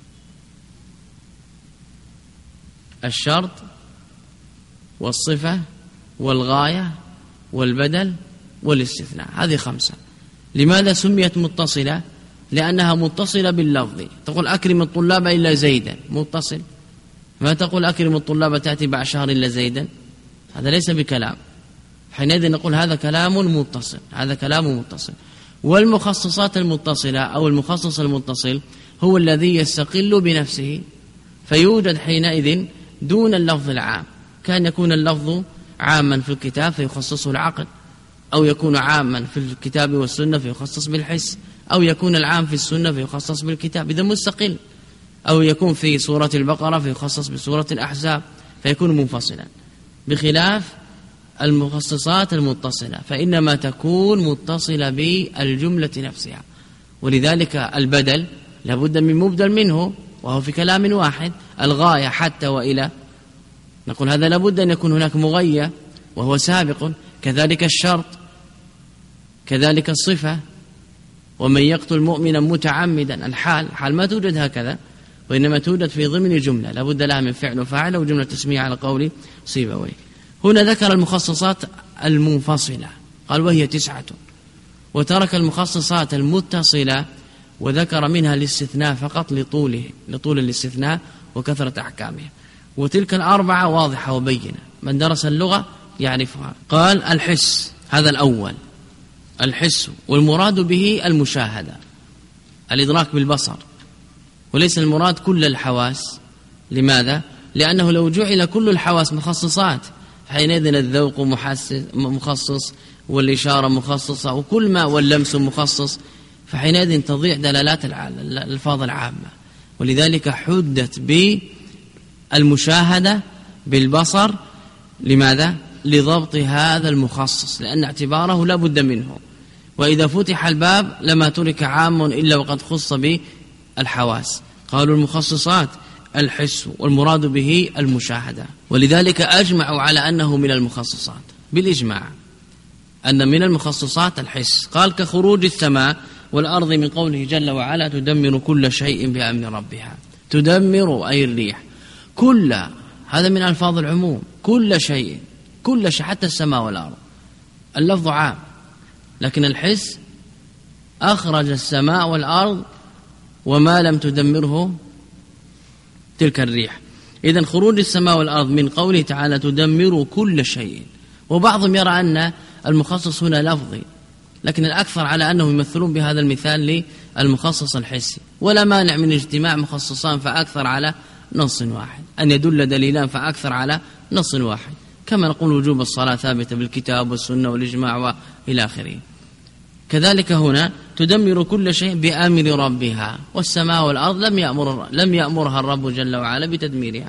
الشرط والصفة والغاية والبدل والاستثناء، هذه 5. لماذا سميت متصلة؟ لأنها متصلة باللفظ. تقول أكرم الطلاب إلا زيدا، متصل. ما تقول أكرم الطلاب تأتي بعد شهر إلا زيدا، هذا ليس بكلام، حينئذ نقول هذا كلام متصل. والمخصصات المتصلة أو المخصص المتصل هو الذي يستقل بنفسه، فيوجد حينئذ دون اللفظ العام. كان يكون اللفظ عاما في الكتاب فيخصصه العقل، أو يكون عاما في الكتاب والسنة فيخصص بالحس، أو يكون العام في السنة فيخصص بالكتاب إذا مستقل، أو يكون في سورة البقرة فيخصص بسورة الأحزاب فيكون منفصلا، بخلاف المخصصات المتصلة فإنما تكون متصلة بالجملة نفسها. ولذلك البدل لابد من مبدل منه وهو في كلام واحد، الغاية حتى وإلى، نقول هذا لابد أن يكون هناك مغية وهو سابق، كذلك الشرط، كذلك الصفة. ومن يقتل مؤمنا متعمدا، الحال ما توجد هكذا، وإنما توجد في ضمن جملة لابد لها من فعل وفاعل وجملة تسمية على قول سيبويه. هنا ذكر المخصصات المنفصلة قال وهي 9، وترك المخصصات المتصلة وذكر منها الاستثناء فقط لطول الاستثناء وكثرة أحكامها. وتلك 4 واضحة وبينة، من درس اللغة يعرفها. قال الحس، هذا الأول، الحس والمراد به المشاهدة، الإدراك بالبصر، وليس المراد كل الحواس. لماذا؟ لأنه لو جعل كل الحواس مخصصات حينئذ الذوق مخصص، والإشارة مخصصة، وكل ما واللمس مخصص، فحينئذ تضيع دلالات الألفاظ العامة. ولذلك حدت بالمشاهدة بالبصر. لماذا؟ لضبط هذا المخصص، لأن اعتباره لا بد منه، وإذا فتح الباب لما ترك عام إلا وقد خص بالحواس. قالوا المخصصات الحس والمراد به المشاهدة، ولذلك أجمعوا على أنه من المخصصات بالإجماع، أن من المخصصات الحس. قال كخروج السماء والأرض من قوله جل وعلا تدمر كل شيء بأمر ربها. تدمر أي الريح، كل، هذا من ألفاظ العموم، كل شيء حتى السماء والأرض، اللفظ عام، لكن الحس أخرج السماء والأرض وما لم تدمره تلك الريح. إذن خروج السماء والأرض من قوله تعالى تدمر كل شيء. وبعضهم يرى أن المخصص هنا لفظي، لكن الأكثر على أنه يمثلون بهذا المثال للمخصص الحسي، ولا مانع من اجتماع مخصصان فأكثر على نص واحد، أن يدل دليلان فأكثر على نص واحد، كما نقول وجوب الصلاة ثابتة بالكتاب والسنة والإجماع وإلى آخره. كذلك هنا تدمر كل شيء بأمر ربها، والسماء والأرض لم يأمرها الرب جل وعلا بتدميرها.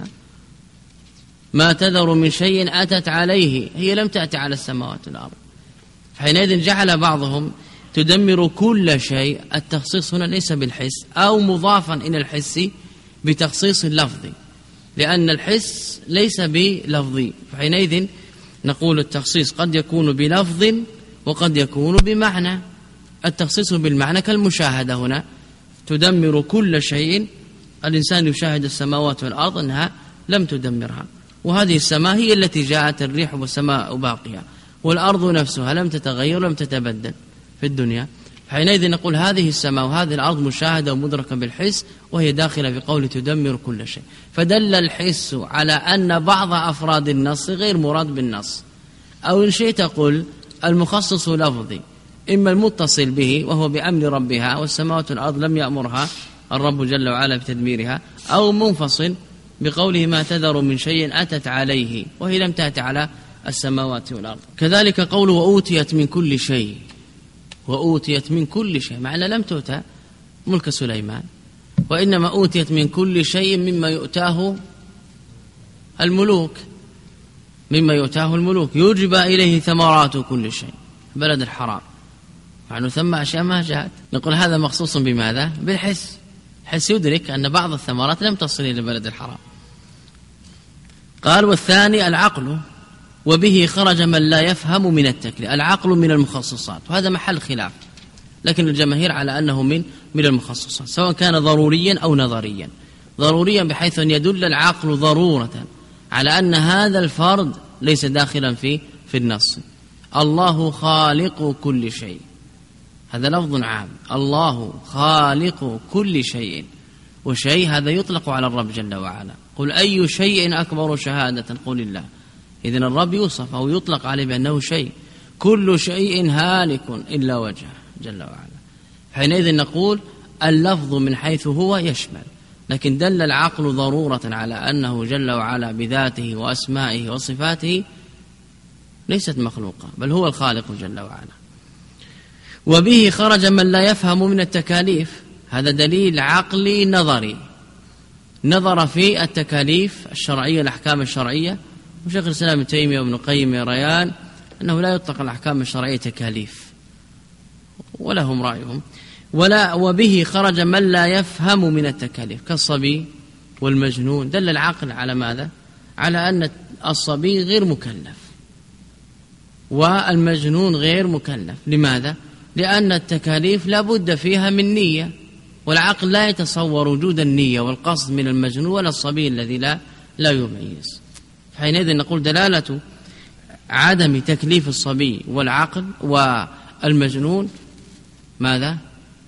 ما تذر من شيء أتت عليه، هي لم تأتي على السماوات والأرض. حينئذ جعل بعضهم تدمر كل شيء، التخصيص هنا ليس بالحس أو مضافا إلى الحس بتخصيص اللفظي، لأن الحس ليس بلفظي، فحينئذ نقول التخصيص قد يكون بلفظ وقد يكون بمعنى. التخصيص بالمعنى كالمشاهدة هنا، تدمر كل شيء، الإنسان يشاهد السماوات والأرض أنها لم تدمرها، وهذه السماء هي التي جاءت الريح والسماء باقية، والأرض نفسها لم تتغير ولم تتبدل في الدنيا. حينئذ نقول هذه السماء وهذه الأرض مشاهدة ومدركة بالحس، وهي داخلة في قول تدمر كل شيء. فدل الحس على أن بعض أفراد النص غير مراد بالنص، أو إن شئت قل المخصص لفظي، إما المتصل به وهو بأمر ربها والسماوات والأرض لم يأمرها الرب جل وعلا بتدميرها، أو منفصل بقوله ما تذر من شيء أتت عليه، وهي لم تأتي على السماوات والأرض. كذلك قوله وأوتيت من كل شيء، وأوتيت من كل شيء، معنى لم تؤتى ملك سليمان، وإنما أوتيت من كل شيء مما يؤتاه الملوك، يجب إليه ثمرات كل شيء، بلد الحرام، مع أنه ثم أشياء ما جاءت. نقول هذا مخصوص بماذا؟ بالحس، حس يدرك أن بعض الثمرات لم تصل إلى بلد الحرام. قال والثاني العقل، وبه خرج من لا يفهم من التكليف. العقل من المخصصات، وهذا محل خلاف، لكن الجماهير على أنه من المخصصات، سواء كان ضروريا أو نظريا. ضروريا بحيث أن يدل العقل ضرورة على أن هذا الفرد ليس داخلا في النص. الله خالق كل شيء، هذا لفظ عام، الله خالق كل شيء، وشيء هذا يطلق على الرب جل وعلا. قل أي شيء أكبر شهادة؟ قل الله. إذن الرب يوصف أو يطلق عليه بأنه شيء، كل شيء هالك إلا وجهه جل وعلا. حينئذ نقول اللفظ من حيث هو يشمل، لكن دل العقل ضرورة على أنه جل وعلا بذاته وأسمائه وصفاته ليست مخلوقة، بل هو الخالق جل وعلا. وبه خرج من لا يفهم من التكاليف، هذا دليل عقلي نظري، نظر في التكاليف الشرعية الأحكام الشرعية، وشيخ الإسلام ابن تيمية وابن القيم يريان أنه لا يطلق الأحكام الشرعية تكاليف، ولهم رأيهم. وبه خرج من لا يفهم من التكاليف كالصبي والمجنون. دل العقل على ماذا؟ على أن الصبي غير مكلف والمجنون غير مكلف. لماذا؟ لأن التكاليف لا بد فيها من نية، والعقل لا يتصور وجود النية والقصد من المجنون ولا الصبي الذي لا يميز. حينئذ نقول دلالة عدم تكليف الصبي والعقل والمجنون ماذا؟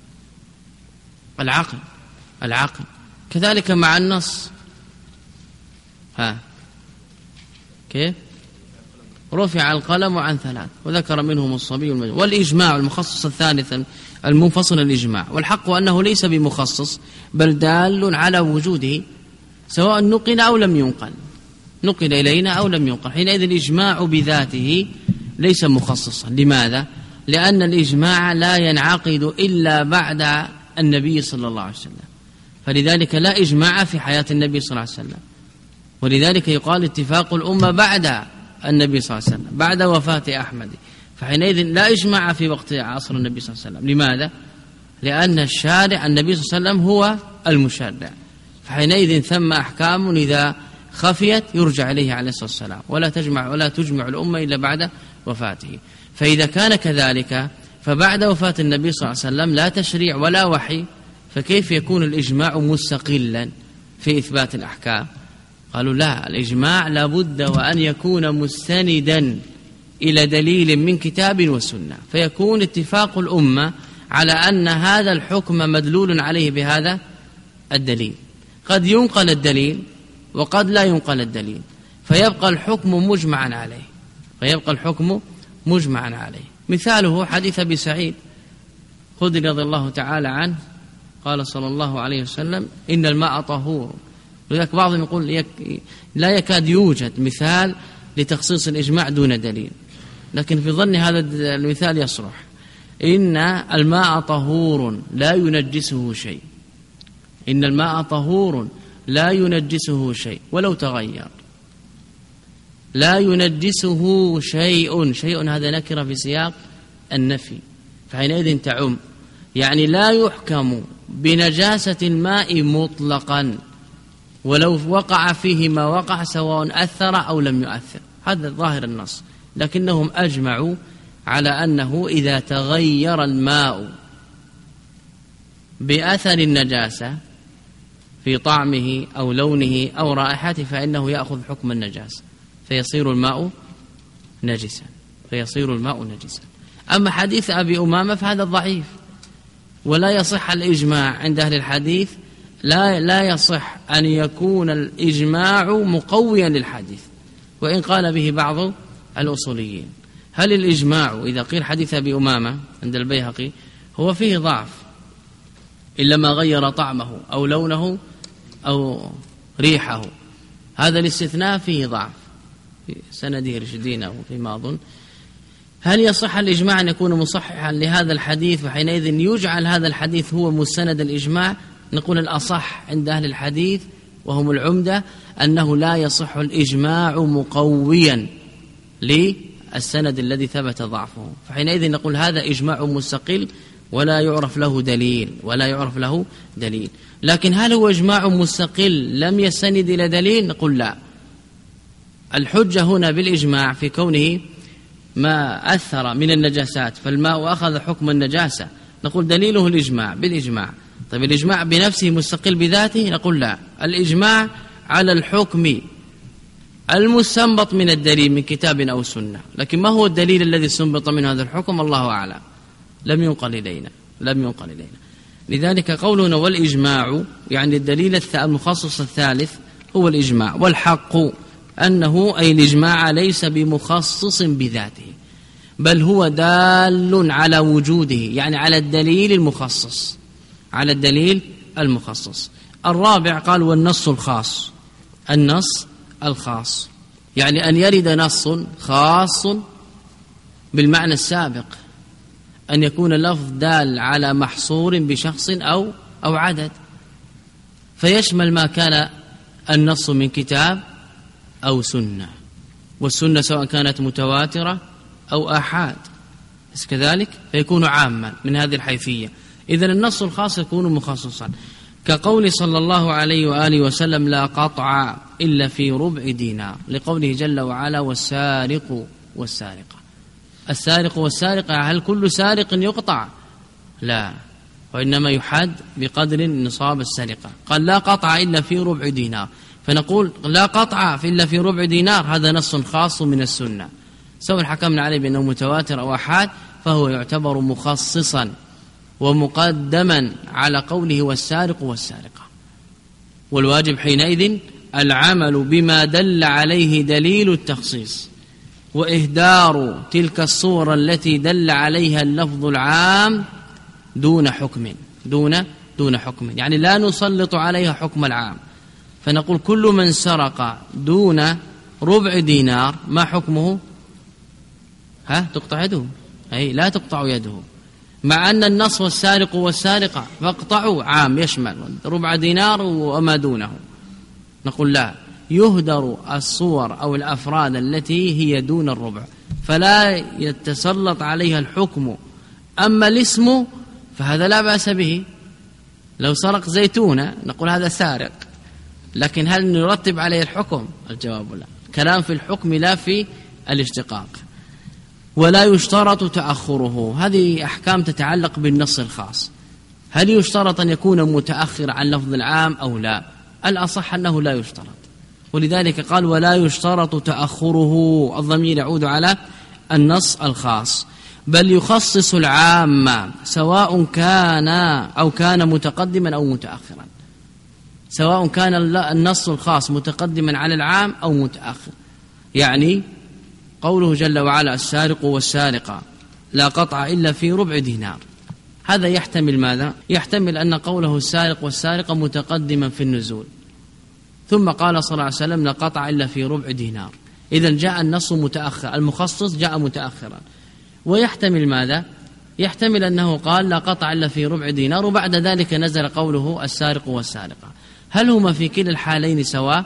العقل. كذلك مع النص، كيف؟ رفع القلم عن 3 وذكر منهم الصبي والمجنون. والإجماع المخصص الثالث المنفصل الإجماع، والحق أنه ليس بمخصص بل دال على وجوده سواء نقل أو لم ينقل، نقل إلينا أو لم ينقل. حينئذ الإجماع بذاته ليس مخصصا. لماذا؟ لأن الإجماع لا ينعقد إلا بعد النبي صلى الله عليه وسلم، فلذلك لا إجماع في حياة النبي صلى الله عليه وسلم، ولذلك يقال اتفاق الأمة بعد النبي صلى الله عليه وسلم، بعد وفاة أحمد. فحينئذ لا إجماع في وقت عصر النبي صلى الله عليه وسلم. لماذا؟ لأن الشارع النبي صلى الله عليه وسلم هو المشرع، فحينئذ ثم أحكام إذا خفيت يرجع إليه عليه الصلاة والسلام، ولا تجمع الأمة إلا بعد وفاته. فإذا كان كذلك فبعد وفاة النبي صلى الله عليه وسلم لا تشريع ولا وحي، فكيف يكون الإجماع مستقلا في إثبات الأحكام؟ قالوا لا، الإجماع لابد وأن يكون مستندا إلى دليل من كتاب وسنة، فيكون اتفاق الأمة على أن هذا الحكم مدلول عليه بهذا الدليل. قد ينقل الدليل وقد لا ينقل الدليل، فيبقى الحكم مجمعا عليه. مثاله حديث أبي سعيد خدري رضي الله تعالى عنه، قال صلى الله عليه وسلم إن الماء طهور. ولذلك بعضهم يقول لا يكاد يوجد مثال لتخصيص الإجماع دون دليل، لكن في ظن هذا المثال يصلح. إن الماء طهور لا ينجسه شيء، إن الماء طهور لا ينجسه شيء ولو تغير، لا ينجسه شيء هذا نكرة في سياق النفي، فحينئذ تعم، يعني لا يحكم بنجاسة الماء مطلقا ولو وقع فيه ما وقع سواء أثر أو لم يؤثر. هذا ظاهر النص، لكنهم أجمعوا على أنه إذا تغير الماء بأثر النجاسة في طعمه أو لونه أو رائحته فإنه يأخذ حكم النجاسة فيصير الماء نجسا. أما حديث أبي أمامة فهذا ضعيف ولا يصح الإجماع عند أهل الحديث، لا يصح أن يكون الإجماع مقويا للحديث وإن قال به بعض الأصوليين. هل الإجماع إذا قيل حديث أبي أمامة عند البيهقي هو فيه ضعف إلا ما غير طعمه أو لونه أو ريحه، هذا الاستثناء فيه ضعف في سنده رشدين أو فيما أظن. هل يصح الإجماع أن يكون مصححا لهذا الحديث وحينئذ يجعل هذا الحديث هو مستند الإجماع؟ نقول الأصح عند أهل الحديث وهم العمدة أنه لا يصح الإجماع مقويا للسند الذي ثبت ضعفه، فحينئذ نقول هذا إجماع مستقل ولا يعرف له دليل. لكن هل هو إجماع مستقل لم يستند إلى دليل؟ نقول لا. الحجة هنا بالإجماع في كونه ما أثر من النجاسات فالماء أخذ حكم النجاسة، نقول دليله الإجماع بالإجماع. طيب الإجماع بنفسه مستقل بذاته؟ نقول لا، الإجماع على الحكم المستنبط من الدليل من كتاب أو سنة، لكن ما هو الدليل الذي استنبط من هذا الحكم الله أعلم، لم ينقل إلينا. لذلك قولنا والإجماع يعني الدليل المخصص الثالث هو الإجماع. والحق أنه أي الإجماع ليس بمخصص بذاته بل هو دال على وجوده، يعني على الدليل المخصص. الرابع قال والنص الخاص. يعني أن يرد نص خاص بالمعنى السابق، أن يكون اللفظ دال على محصور بشخص أو عدد، فيشمل ما كان النص من كتاب أو سنة، والسنة سواء كانت متواترة أو آحاد بس كذلك، فيكون عاما من هذه الحيثية. إذن النص الخاص يكون مخصصا، كقول صلى الله عليه وآله وسلم: لا قطع إلا في ربع دينار، لقوله جل وعلا: والسارق والسارقة. السارق والسارقة، هل كل سارق يقطع؟ لا، وإنما يحد بقدر نصاب السرقة. قال: لا قطع إلا في ربع دينار، فنقول لا قطع إلا في ربع دينار، هذا نص خاص من السنة، سواء حكمنا عليه بأنه متواتر أو أحاد فهو يعتبر مخصصا ومقدما على قوله: والسارق والسارقة. والواجب حينئذ العمل بما دل عليه دليل التخصيص، وإهدار تلك الصورة التي دل عليها اللفظ العام دون حكم، دون حكم، يعني لا نسلط عليها حكم العام، فنقول: كل من سرق دون ربع دينار ما حكمه؟ تقطع يده؟ أي لا تقطع يده، مع أن النص والسارق والسارقة فاقطعوا عام يشمل ربع دينار وما دونه. نقول: لا، يهدر الصور أو الأفراد التي هي دون الربع، فلا يتسلط عليها الحكم. أما الاسم فهذا لا بأس به، لو سرق زيتونة نقول هذا سارق، لكن هل نرتب عليه الحكم؟ الجواب لا، كلام في الحكم لا في الاشتقاق. ولا يشترط تأخره، هذه أحكام تتعلق بالنص الخاص. هل يشترط أن يكون متأخر عن لفظ العام أو لا؟ الأصح أنه لا يشترط، ولذلك قال: ولا يشترط تأخره، الضمير يعود على النص الخاص، بل يخصص العام سواء كان متقدما أو متأخرا، سواء كان النص الخاص متقدما على العام أو متأخر. يعني قوله جل وعلا: السارق والسارقة لا قطع إلا في ربع دينار، هذا يحتمل ماذا؟ يحتمل أن قوله السارق والسارقة متقدما في النزول، ثم قال صلى الله عليه وسلم: لا قطع إلا في ربع دينار، إذن جاء النص متأخر، المخصص جاء متأخرا. ويحتمل ماذا؟ يحتمل أنه قال: لا قطع إلا في ربع دينار، وبعد ذلك نزل قوله: السارق والسارقة. هل هما في كلا الحالين سواء؟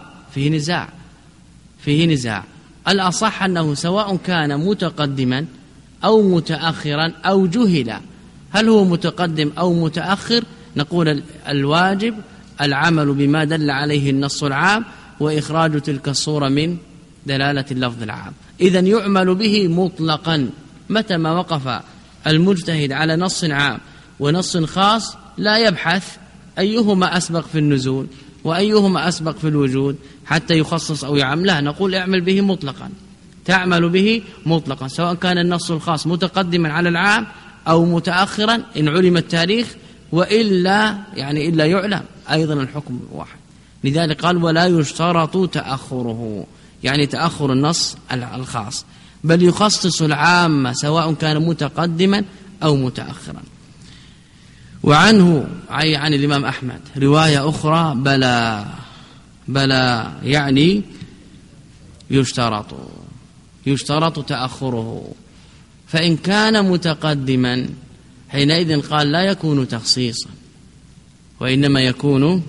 فيه نزاع. الأصح أنه سواء كان متقدما أو متأخرا أو جهل هل هو متقدم أو متأخر، نقول الواجب العمل بما دل عليه النص العام، وإخراج تلك الصورة من دلالة اللفظ العام. إذن يعمل به مطلقا، متى ما وقف المجتهد على نص عام ونص خاص لا يبحث أيهما أسبق في النزول وأيهما أسبق في الوجود حتى يخصص أو يعم، لا، نقول اعمل به مطلقا، تعمل به مطلقا، سواء كان النص الخاص متقدما على العام أو متأخرا إن علم التاريخ، وإلا يعني إلا يعلم أيضا الحكم واحد. لذلك قال: ولا يشترط تأخره، يعني تأخر النص الخاص، بل يخصص العام سواء كان متقدما أو متأخرا. وعنه أي عن الإمام أحمد رواية أخرى: بلى يعني يشترط تأخره، فإن كان متقدما حينئذ قال لا يكون تخصيصا، وإنما يكون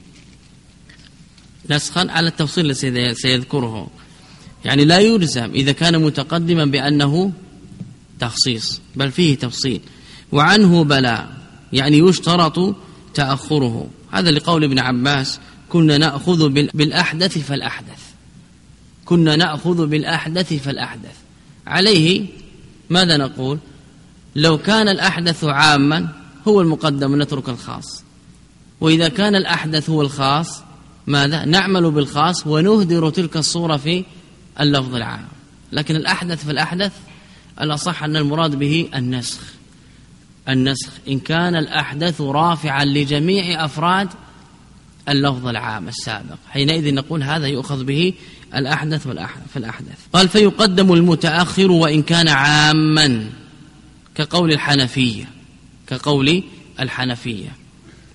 نسخا على التفصيل الذي سيذكره، يعني لا يلزم إذا كان متقدما بأنه تخصيص، بل فيه تفصيل. وعنه بلى يعني يشترط تأخره، هذا لقول ابن عباس: كنا نأخذ بالأحدث فالأحدث، كنا نأخذ بالأحدث فالأحدث. عليه ماذا نقول؟ لو كان الأحدث عاما هو المقدم نترك الخاص، وإذا كان الأحدث هو الخاص ماذا؟ نعمل بالخاص ونهدر تلك الصورة في اللفظ العام. لكن الأحدث فالأحدث الأصح أن المراد به النسخ إن كان الأحدث رافعا لجميع أفراد اللفظ العام السابق، حينئذ نقول هذا يؤخذ به الأحدث فالأحدث. قال: فيقدم المتأخر وإن كان عاما، كقول الحنفية،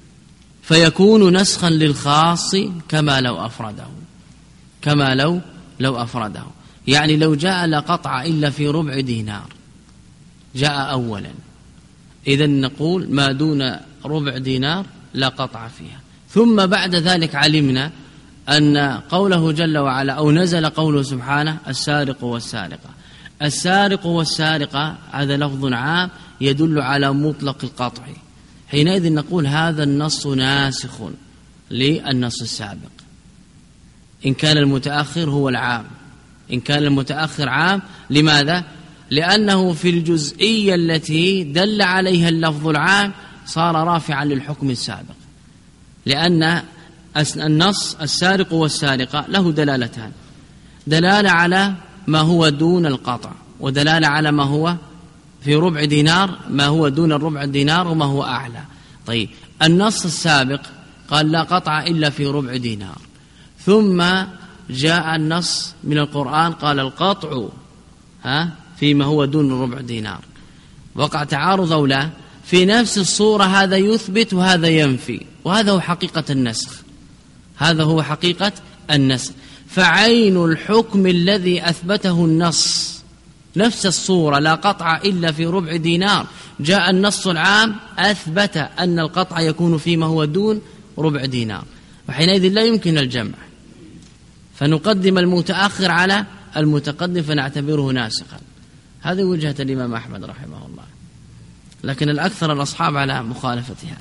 فيكون نسخا للخاص كما لو لو أفرده، يعني لو جاء لا قطع إلا في ربع دينار جاء أولا، إذن نقول ما دون ربع دينار لا قطع فيها. ثم بعد ذلك علمنا أن قوله جل وعلا أو نزل قوله سبحانه السارق والسارقة. السارق والسارقة هذا لفظ عام يدل على مطلق القطع، حينئذ نقول هذا النص ناسخ للنص السابق إن كان المتأخر هو العام. إن كان المتأخر عام، لماذا؟ لأنه في الجزئية التي دل عليها اللفظ العام صار رافعا للحكم السابق، لأن النص السارق والسارقة له دلالتان: دلالة على ما هو دون القطع، ودلالة على ما هو في ربع دينار، ما هو دون الربع دينار وما هو أعلى. طيب النص السابق قال لا قطع إلا في ربع دينار، ثم جاء النص من القرآن قال القطع فيما هو دون ربع دينار. وقع تعارض أو لا؟ في نفس الصورة هذا يثبت وهذا ينفي، وهذا هو حقيقة النسخ. هذا هو حقيقة النسخ. فعين الحكم الذي أثبته النص نفس الصورة لا قطع إلا في ربع دينار، جاء النص العام أثبت أن القطع يكون فيما هو دون ربع دينار، وحينئذ لا يمكن الجمع، فنقدم المتأخر على المتقدم فنعتبره ناسخا. هذه وجهة الإمام أحمد رحمه الله، لكن الأكثر الأصحاب على مخالفتها.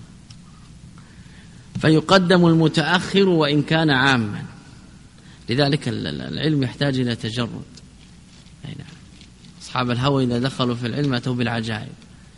فيقدم المتأخر وإن كان عاما، لذلك العلم يحتاج إلى تجرد. أصحاب الهوى إذا دخلوا في العلم أتوا بالعجائب.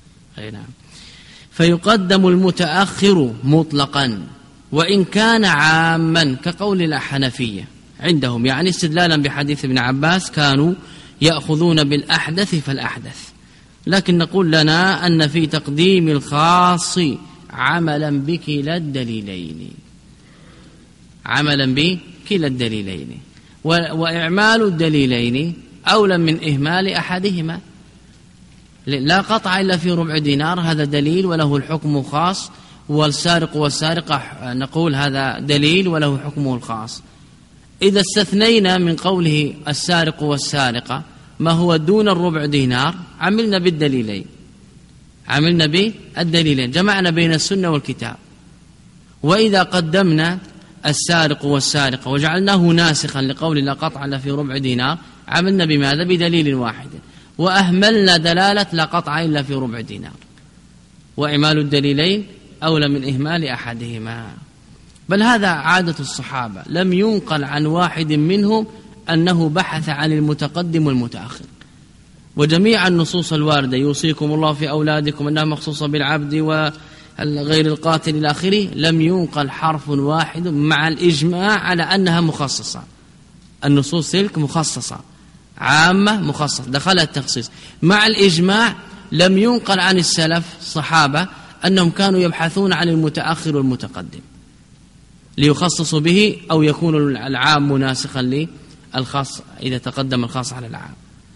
فيقدم المتأخر مطلقا وإن كان عاما، كقول الحنفية عندهم، يعني استدلالا بحديث ابن عباس كانوا يأخذون بالأحدث فالأحدث. لكن نقول لنا أن في تقديم الخاص عملا بكلا الدليلين، عملا بكلا الدليلين، وإعمال الدليلين أولى من إهمال أحدهما. لا قطع إلا في ربع دينار هذا دليل وله الحكم خاص، والسارق والسارقة نقول هذا دليل وله حكمه الخاص. إذا استثنينا من قوله السارق والسارقة ما هو دون الربع دينار عملنا بالدليلين، عملنا بالدليلين، جمعنا بين السنة والكتاب. وإذا قدمنا السارق والسارقة وجعلناه ناسخا لقول لا قطع إلا في ربع دينار عملنا بماذا؟ بدليل واحد، وأهملنا دلالة لا قطع إلا في ربع دينار، وإعمال الدليلين أولى من إهمال أحدهما. بل هذا عادة الصحابة، لم ينقل عن واحد منهم أنه بحث عن المتقدم والمتأخر. وجميع النصوص الواردة يوصيكم الله في أولادكم أنها مخصوصة بالعبد وغير القاتل إلى آخره، لم ينقل حرف واحد مع الإجماع على أنها مخصصة. النصوص تلك مخصصة عامة مخصصة دخلها التخصيص مع الإجماع. لم ينقل عن السلف الصحابة أنهم كانوا يبحثون عن المتأخر والمتقدم ليخصصوا به أو يكون العام مناسخا للخاص إذا تقدم الخاص على العام.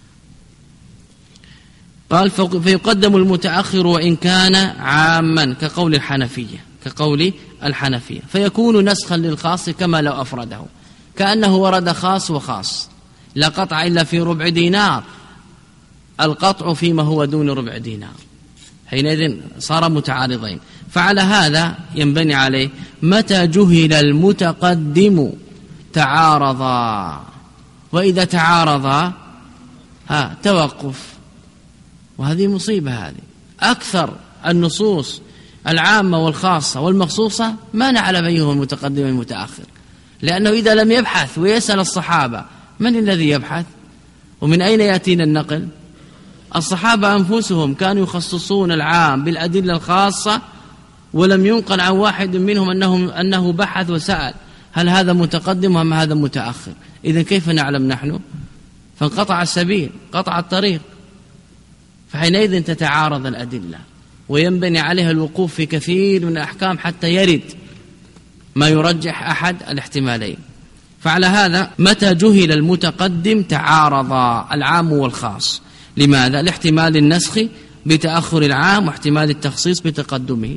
قال فيقدم المتأخر وإن كان عاما، كقول الحنفية، فيكون نسخا للخاص كما لو أفرده، كأنه ورد خاص وخاص. لا قطع إلا في ربع دينار، القطع فيما هو دون ربع دينار، حينئذ صار متعارضين. فعلى هذا ينبني عليه متى جهل المتقدم تعارضا، وإذا تعارضا توقف. وهذه مصيبة، هذه أكثر النصوص العامة والخاصة والمخصوصة ما نعلم أيهما المتقدم والمتأخر، لأنه إذا لم يبحث ويسأل الصحابة من الذي يبحث؟ ومن أين يأتينا النقل؟ الصحابة أنفسهم كانوا يخصصون العام بالأدلة الخاصة، ولم ينقل عن واحد منهم أنه بحث وسأل هل هذا متقدم أم هذا متأخر. إذن كيف نعلم نحن؟ فانقطع السبيل، قطع الطريق، فحينئذ تتعارض الأدلة وينبني عليها الوقوف في كثير من الأحكام حتى يرد ما يرجح أحد الاحتمالين. فعلى هذا متى جهل المتقدم تعارض العام والخاص. لماذا؟ لاحتمال النسخ بتأخر العام واحتمال التخصيص بتقدمه.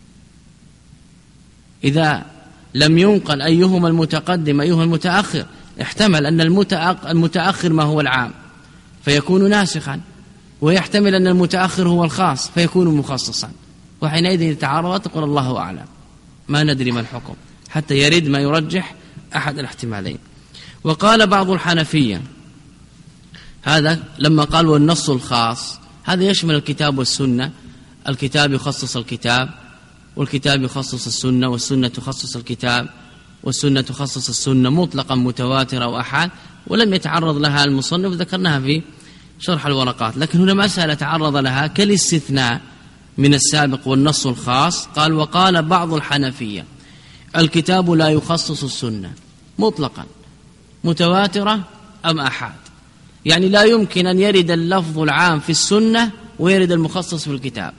إذا لم ينقل أيهما المتقدم أيهما المتأخر احتمل أن المتأخر ما هو العام فيكون ناسخا، ويحتمل أن المتأخر هو الخاص فيكون مخصصا، وحينئذ يتعارض تقول الله أعلم، ما ندري ما الحكم حتى يرد ما يرجح أحد الاحتمالين. وقال بعض الحنفية هذا لما قال والنص الخاص، هذا يشمل الكتاب والسنة، الكتاب يخصص الكتاب، والكتاب يخصص السنة، والسنة تخصص الكتاب، والسنة تخصص السنة مطلقا متواترة وأحاد، ولم يتعرض لها المصنف، ذكرناها في شرح الورقات. لكن هنا مسألة تعرض لها كالاستثناء من السابق والنص الخاص. قال وقال بعض الحنفية الكتاب لا يخصص السنة مطلقا متواترة أم أحاد، يعني لا يمكن أن يرد اللفظ العام في السنة ويرد المخصص في الكتاب.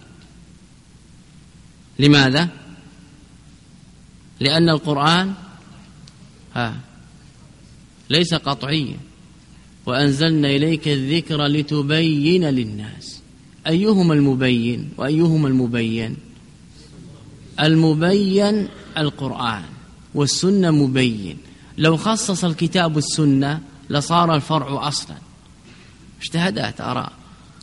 لماذا؟ لأن القرآن ليس قطعيا، وأنزلنا إليك الذكر لتبين للناس. أيهما المبين وأيهما المبين؟ المبين القرآن، والسنة مبين. لو خصص الكتاب السنة لصار الفرع أصلا. اجتهادات آراء.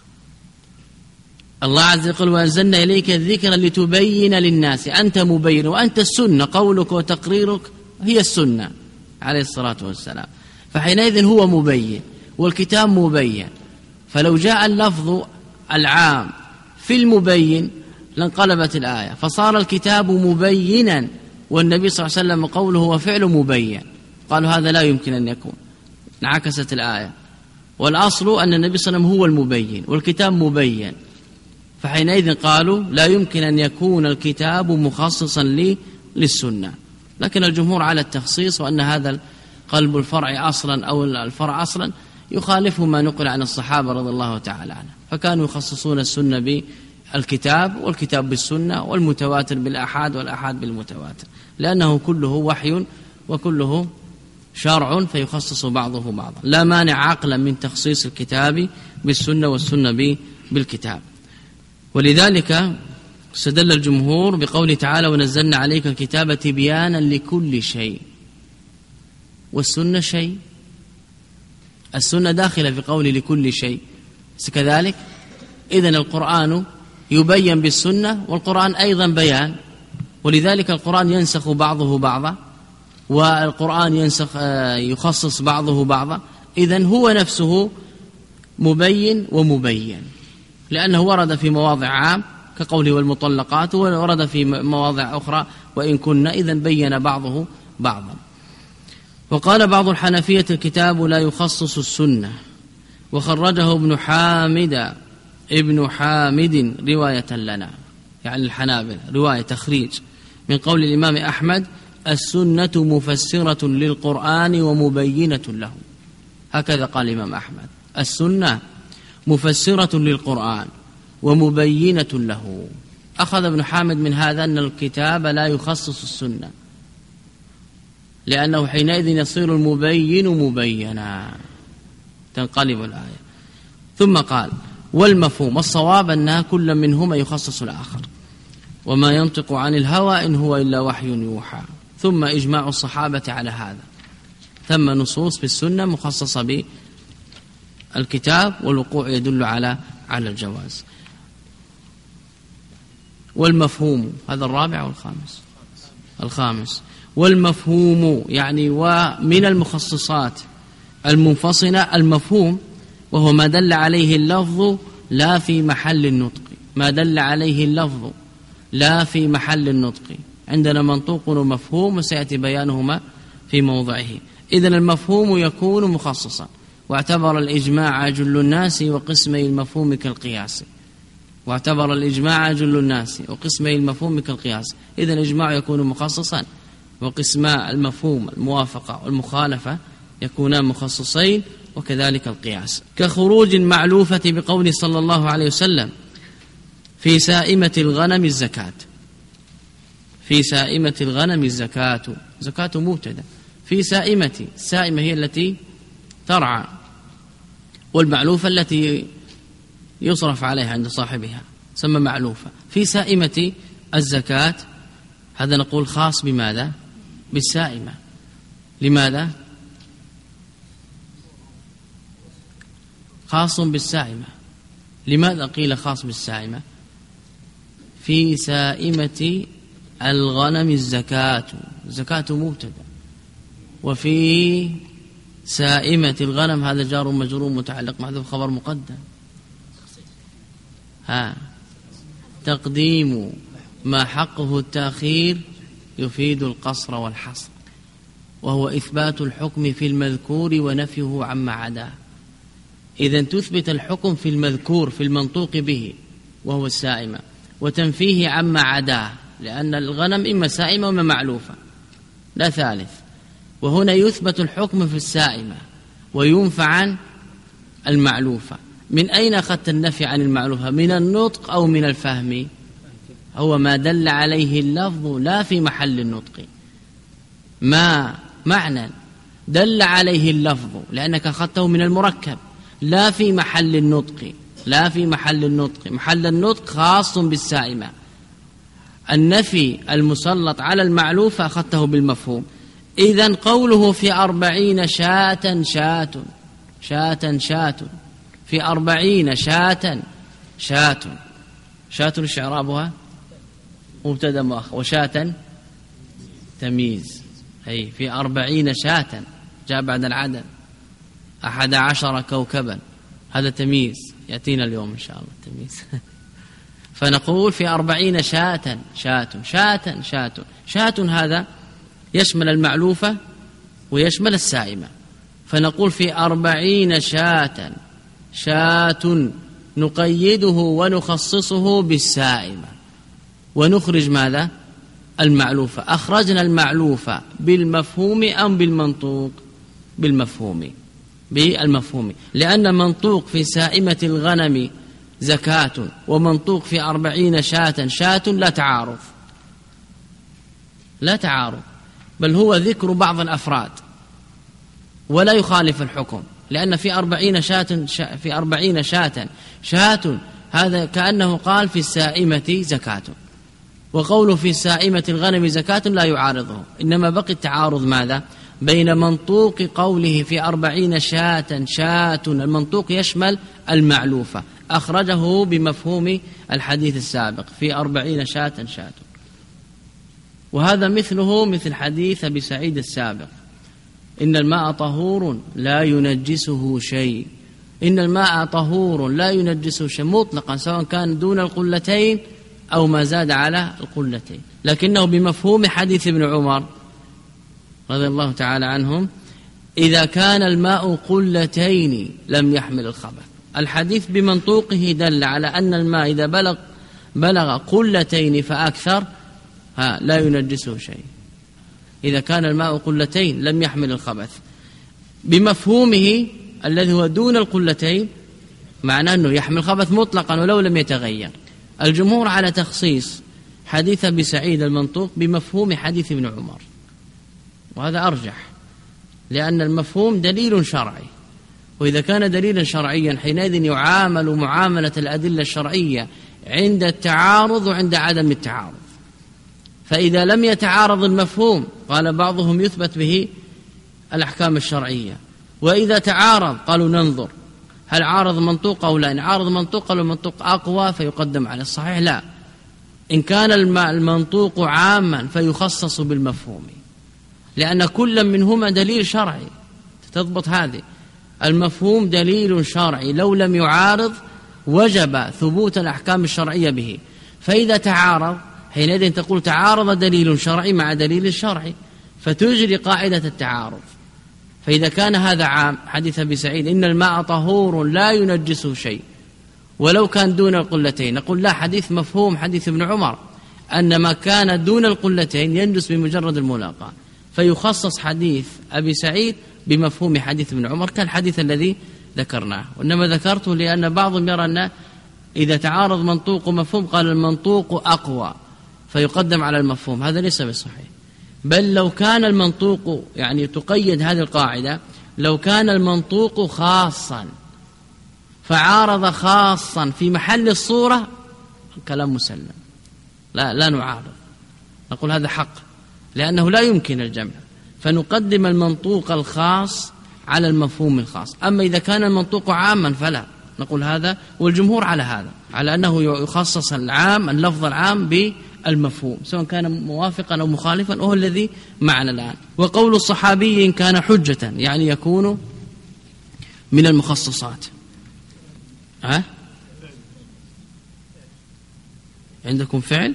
الله عز وجل وأنزلنا إليك الذكر لتبين للناس، أنت مبين وأنت السنة، قولك وتقريرك هي السنة عليه الصلاة والسلام، فحينئذ هو مبين والكتاب مبين. فلو جاء اللفظ العام في المبين لانقلبت الآية، فصار الكتاب مبينا والنبي صلى الله عليه وسلم قوله وفعل مبين. قالوا هذا لا يمكن أن يكون، انعكست الآية، والأصل أن النبي صلى الله عليه وسلم هو المبين والكتاب مبين، فحينئذ قالوا لا يمكن أن يكون الكتاب مخصصا للسنة. لكن الجمهور على التخصيص، وأن هذا قلب الفرع أصلا أو الفرع أصلا يخالف ما نقل عن الصحابة رضي الله تعالى عنهم، فكانوا يخصصون السنة بالكتاب والكتاب بالسنة والمتواتر بالأحاد والأحاد بالمتواتر، لأنه كله وحي وكله شرع فيخصص بعضه بعضا. لا مانع عقلا من تخصيص الكتاب بالسنة والسنة بالكتاب. ولذلك استدل الجمهور بقوله تعالى ونزلنا عليك الكتاب تبيانا لكل شيء، والسنة شيء، السنة داخلة في قول لكل شيء كذلك. إذن القرآن يبين بالسنة، والقرآن أيضا بيان، ولذلك القرآن ينسخ بعضه بعضا، والقرآن يخصص بعضه بعضا. إذن هو نفسه مبين ومبين، لأنه ورد في مواضع عام كقوله والمطلقات، ورد في مواضع أخرى وإن كنا، إذن بين بعضه بعضا. وقال بعض الحنفية الكتاب لا يخصص السنة، وخرجه ابن حامد رواية لنا، يعني الحنابلة رواية تخريج من قول الإمام أحمد السنة مفسرة للقرآن ومبينة له. هكذا قال الإمام أحمد، السنة مفسرة للقرآن ومبينة له. أخذ ابن حامد من هذا أن الكتاب لا يخصص السنة، لأنه حينئذ يصير المبين مبينا، تنقلب الآية. ثم قال والمفهوم الصواب أنها كل منهما يخصص الآخر، وما ينطق عن الهوى إن هو إلا وحي يوحى. ثم إجماع الصحابة على هذا، ثم نصوص في السنة مخصصة بالكتاب، والوقوع يدل على الجواز. والمفهوم هذا الرابع والخامس، الخامس. والمفهوم يعني ومن المخصصات المنفصلة المفهوم، وهو ما دل عليه اللفظ لا في محل النطق، ما دل عليه اللفظ لا في محل النطق. عندنا منطوق ومفهوم وسيأتي بيانهما في موضعه. إذن المفهوم يكون مخصصا، واعتبر الإجماع جل الناس وقسمي المفهوم كالقياس، واعتبر الإجماع جل الناس وقسمي المفهوم كالقياس. إذن الإجماع يكون مخصصا، وقسما المفهوم الموافقة والمخالفة يكونان مخصصين، وكذلك القياس. كخروج المعلوفة بقول صلى الله عليه وسلم في سائمة الغنم الزكاة، في سائمة الغنم الزكاة، زكاة مبتدأ، في سائمة، السائمة هي التي ترعى، والمعلوفة التي يصرف عليها عند صاحبها سمى معلوفة. في سائمة الزكاة هذا نقول خاص بماذا؟ بالسائمة. لماذا؟ خاص بالسائمة. لماذا قيل خاص بالسائمة؟ في سائمة الغنم الزكاة مبتدأ، وفي سائمة الغنم هذا جار مجرور متعلق محذوف خبر مقدم. تقديم ما حقه التأخير يفيد القصر والحصر، وهو إثبات الحكم في المذكور ونفيه عما عداه. إذن تثبت الحكم في المذكور في المنطوق به وهو السائمة، وتنفيه عما عداه، لأن الغنم إما سائمة وإما معلوفة لا ثالث. وهنا يثبت الحكم في السائمة وينفى عن المعلوفة. من أين أخذت النفي عن المعلوفة؟ من النطق أو من الفهم؟ هو ما دل عليه اللفظ لا في محل النطق، ما معنى دل عليه اللفظ لأنك أخذته من المركب، لا في محل النطق، لا في محل النطق. محل النطق خاص بالسائمة. النفي المسلط على المعلوفة أخذته بالمفهوم. إذن قوله في 40 شاة في 40 شاة إعرابها مبتدأ مؤخر، وشاة تمييز. أي في 40 شاة جاء بعد العدد 11 كوكبا، هذا تمييز يأتينا اليوم إن شاء الله تمييز. فنقول في 40 شاة هذا يشمل المعلوفة ويشمل السائمة. فنقول في 40 شاة نقيده ونخصصه بالسائمة ونخرج ماذا؟ المعلوفة. أخرجنا المعلوفة بالمفهوم أم بالمنطوق؟ بالمفهوم، لأن منطوق في سائمة الغنم زكاة ومنطوق في 40 شاة لا تعارض، بل هو ذكر بعض الأفراد ولا يخالف الحكم. لأن في 40 شاة هذا كأنه قال في السائمة زكاة، وقوله في سائمة الغنم زكاة لا يعارضه، إنما بقي التعارض ماذا؟ بين منطوق قوله في 40 شاة المنطوق يشمل المعلوفة، أخرجه بمفهوم الحديث السابق في 40 شاة. وهذا مثل حديث أبي سعيد السابق: إن الماء طهور لا ينجسه شيء. إن الماء طهور لا ينجسه شيء مطلقا، سواء كان دون القلتين أو ما زاد على القلتين، لكنه بمفهوم حديث ابن عمر رضي الله تعالى عنهم: إذا كان الماء قلتين لم يحمل الخبث. الحديث بمنطوقه دل على أن الماء إذا بلغ قلتين فأكثر لا ينجسه شيء. إذا كان الماء قلتين لم يحمل الخبث. بمفهومه الذي هو دون القلتين معناه أنه يحمل الخبث مطلقا ولو لم يتغير. الجمهور على تخصيص حديث أبي سعيد المنطوق بمفهوم حديث ابن عمر، وهذا أرجح، لأن المفهوم دليل شرعي، وإذا كان دليلا شرعيا حينئذ يعامل معاملة الأدلة الشرعية عند التعارض وعند عدم التعارض. فإذا لم يتعارض المفهوم قال بعضهم يثبت به الأحكام الشرعية، وإذا تعارض قالوا ننظر هل عارض منطوق أو لا. إن عارض منطوق قالوا المنطوق أقوى فيقدم على الصحيح، لا. إن كان المنطوق عاما فيخصص بالمفهوم، لأن كل منهما دليل شرعي. تضبط هذه، المفهوم دليل شرعي لو لم يعارض وجب ثبوت الأحكام الشرعية به. فإذا تعارض حينئذ تقول تعارض دليل شرعي مع دليل شرعي، فتجري قاعدة التعارض. فإذا كان هذا عام حديث أبي سعيد إن الماء طهور لا ينجسه شيء ولو كان دون القلتين، نقول لا، حديث مفهوم حديث ابن عمر أن ما كان دون القلتين ينجس بمجرد الملاقاة، فيخصص حديث أبي سعيد بمفهوم حديث ابن عمر كالحديث الذي ذكرناه. وإنما ذكرته لأن بعضهم يرى أن إذا تعارض منطوق ومفهوم قال المنطوق أقوى فيقدم على المفهوم، هذا ليس بصحيح. بل لو كان المنطوق، يعني تقيد هذه القاعدة، لو كان المنطوق خاصا فعارض خاصا في محل الصورة الكلام مسلم، لا نعارض، نقول هذا حق، لأنه لا يمكن الجمع، فنقدم المنطوق الخاص على المفهوم الخاص. أما إذا كان المنطوق عاما فلا، نقول هذا، والجمهور على هذا، على أنه يخصص العام اللفظ العام بالمفهوم سواء كان موافقا أو مخالفا، وهو الذي معنا الآن. وقول الصحابي إن كان حجة يعني يكون من المخصصات. عندكم فعل؟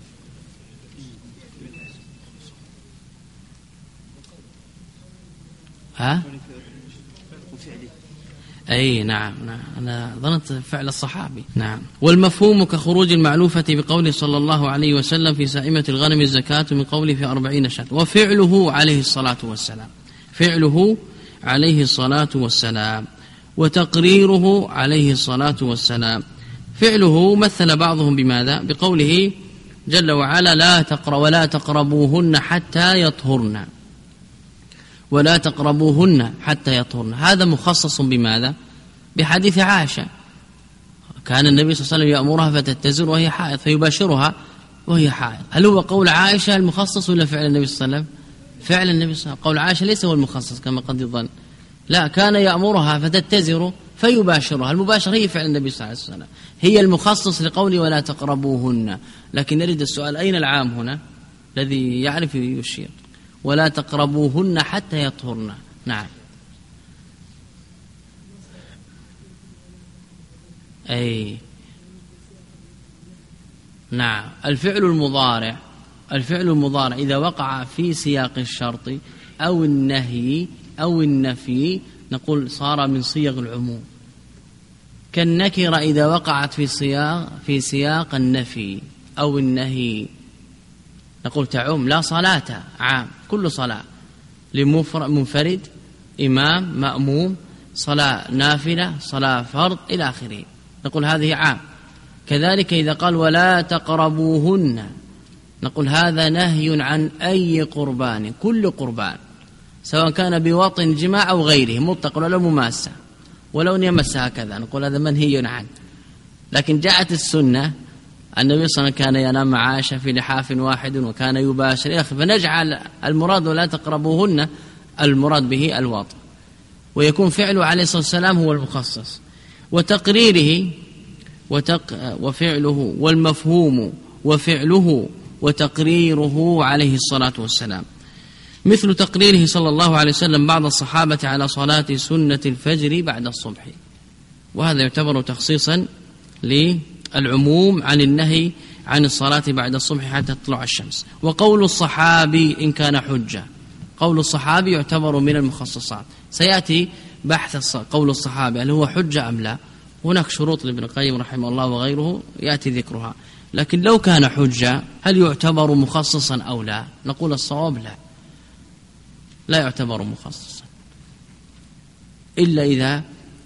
أي نعم أنا ظننت فعل الصحابي. نعم. والمفهوم كخروج المعلوفة بقوله صلى الله عليه وسلم في سائمة الغنم الزكاة من قوله في 40 شاة، وفعله عليه الصلاة والسلام، فعله عليه الصلاة والسلام، وتقريره عليه الصلاة والسلام. فعله مثل بعضهم بماذا؟ بقوله جل وعلا ولا تقربوهن حتى يطهرن، ولا تقربوهن حتى يطهرن. هذا مخصص بماذا؟ بحديث عائشة، كان النبي صلى الله عليه وسلم يأمرها فتتزر وهي حائض فيباشرها وهي حائض. هل هو قول عائشة المخصص ولا فعل النبي صلى الله عليه وسلم؟ فعل النبي صلى الله عليه وسلم. قول عائشة ليس هو المخصص كما قد يظن، لا، كان يأمرها فتتزر فيباشرها. المباشرة هي فعل النبي صلى الله عليه وسلم، هي المخصص لقوله ولا تقربوهن. لكن نريد السؤال، أين العام هنا الذي يعرف يشير؟ ولا تقربوهن حتى يطهرن. نعم. أي نعم. الفعل المضارع إذا وقع في سياق الشرط أو النهي أو النفي نقول صار من صيغ العموم، كالنكرة إذا وقعت في سياق النفي أو النهي نقول تعم، لا صلاة عام، كل صلاة، لمنفرد، إمام، مأموم، صلاة نافلة، صلاة فرض إلى آخره، نقول هذه عام. كذلك إذا قال ولا تقربوهن نقول هذا نهي عن أي قربان، كل قربان سواء كان بوطن جماع أو غيره، مطلق ولا مماسة، ولو أن يمس هكذا نقول هذا منهي عنه. لكن جاءت السنة النبي صلى الله عليه وسلم كان ينام مع عائشة في لحاف واحد وكان يباشر إلى آخره، فنجعل المراد ولا تقربوهن المراد به الوطن، ويكون فعله عليه الصلاة والسلام هو المخصص. وتقريره وفعله والمفهوم وفعله وتقريره عليه الصلاة والسلام، مثل تقريره صلى الله عليه وسلم بعض الصحابة على صلاة سنة الفجر بعد الصبح، وهذا يعتبر تخصيصا للعموم عن النهي عن الصلاة بعد الصبح حتى تطلع الشمس. وقول الصحابي إن كان حجة، قول الصحابي يعتبر من المخصصات، سيأتي بحث قول الصحابي هل هو حجة أم لا، هناك شروط لابن القيم رحمه الله وغيره يأتي ذكرها. لكن لو كان حجة هل يعتبر مخصصا أو لا؟ نقول الصواب لا يعتبر مخصصا إلا إذا